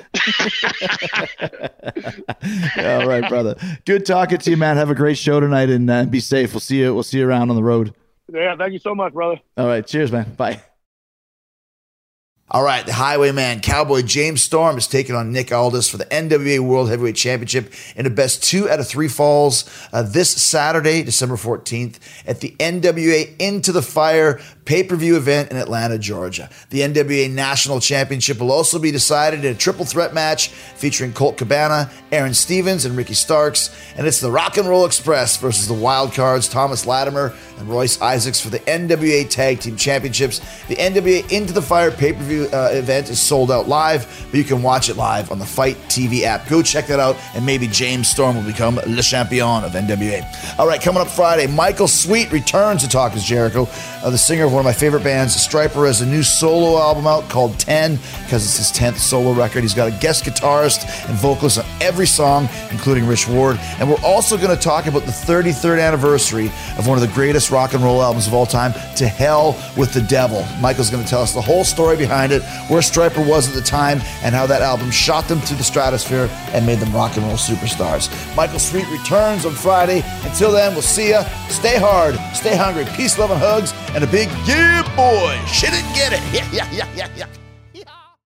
All right, brother. Good talking to you, man. Have a great show tonight, and uh, be safe. We'll see you. We'll see you around on the road. Yeah, thank you so much, brother. All right, cheers, man. Bye. All right, the Highwayman Cowboy James Storm is taking on Nick Aldis for the N W A World Heavyweight Championship in a best two out of three falls uh, this Saturday, December fourteenth, at the N W A Into the Fire pay-per-view event in Atlanta, Georgia. The N W A National Championship will also be decided in a triple threat match featuring Colt Cabana, Aaron Stevens, and Ricky Starks, and it's the Rock and Roll Express versus the Wild Cards, Thomas Latimer and Royce Isaacs, for the N W A Tag Team Championships. The N W A Into the Fire pay-per-view Uh, event is sold out live, but you can watch it live on the Fight T V app. Go check that out, and maybe James Storm will become Le Champion of N W A. All right, coming up Friday, Michael Sweet returns to Talk is Jericho. Uh, the singer of one of my favorite bands, Stryper, has a new solo album out called ten, because it's his tenth solo record. He's got a guest guitarist and vocalist on every song, including Rich Ward. And we're also going to talk about the thirty-third anniversary of one of the greatest rock and roll albums of all time, To Hell with the Devil. Michael's going to tell us the whole story behind it, where Stryper was at the time, and how that album shot them to the stratosphere and made them rock and roll superstars. Michael Sweet returns on Friday. Until then, we'll see ya. Stay hard, stay hungry, peace, love, and hugs, and a big yeah, boy. Shit it, get it. Yeah, yeah, yeah, yeah, yeah.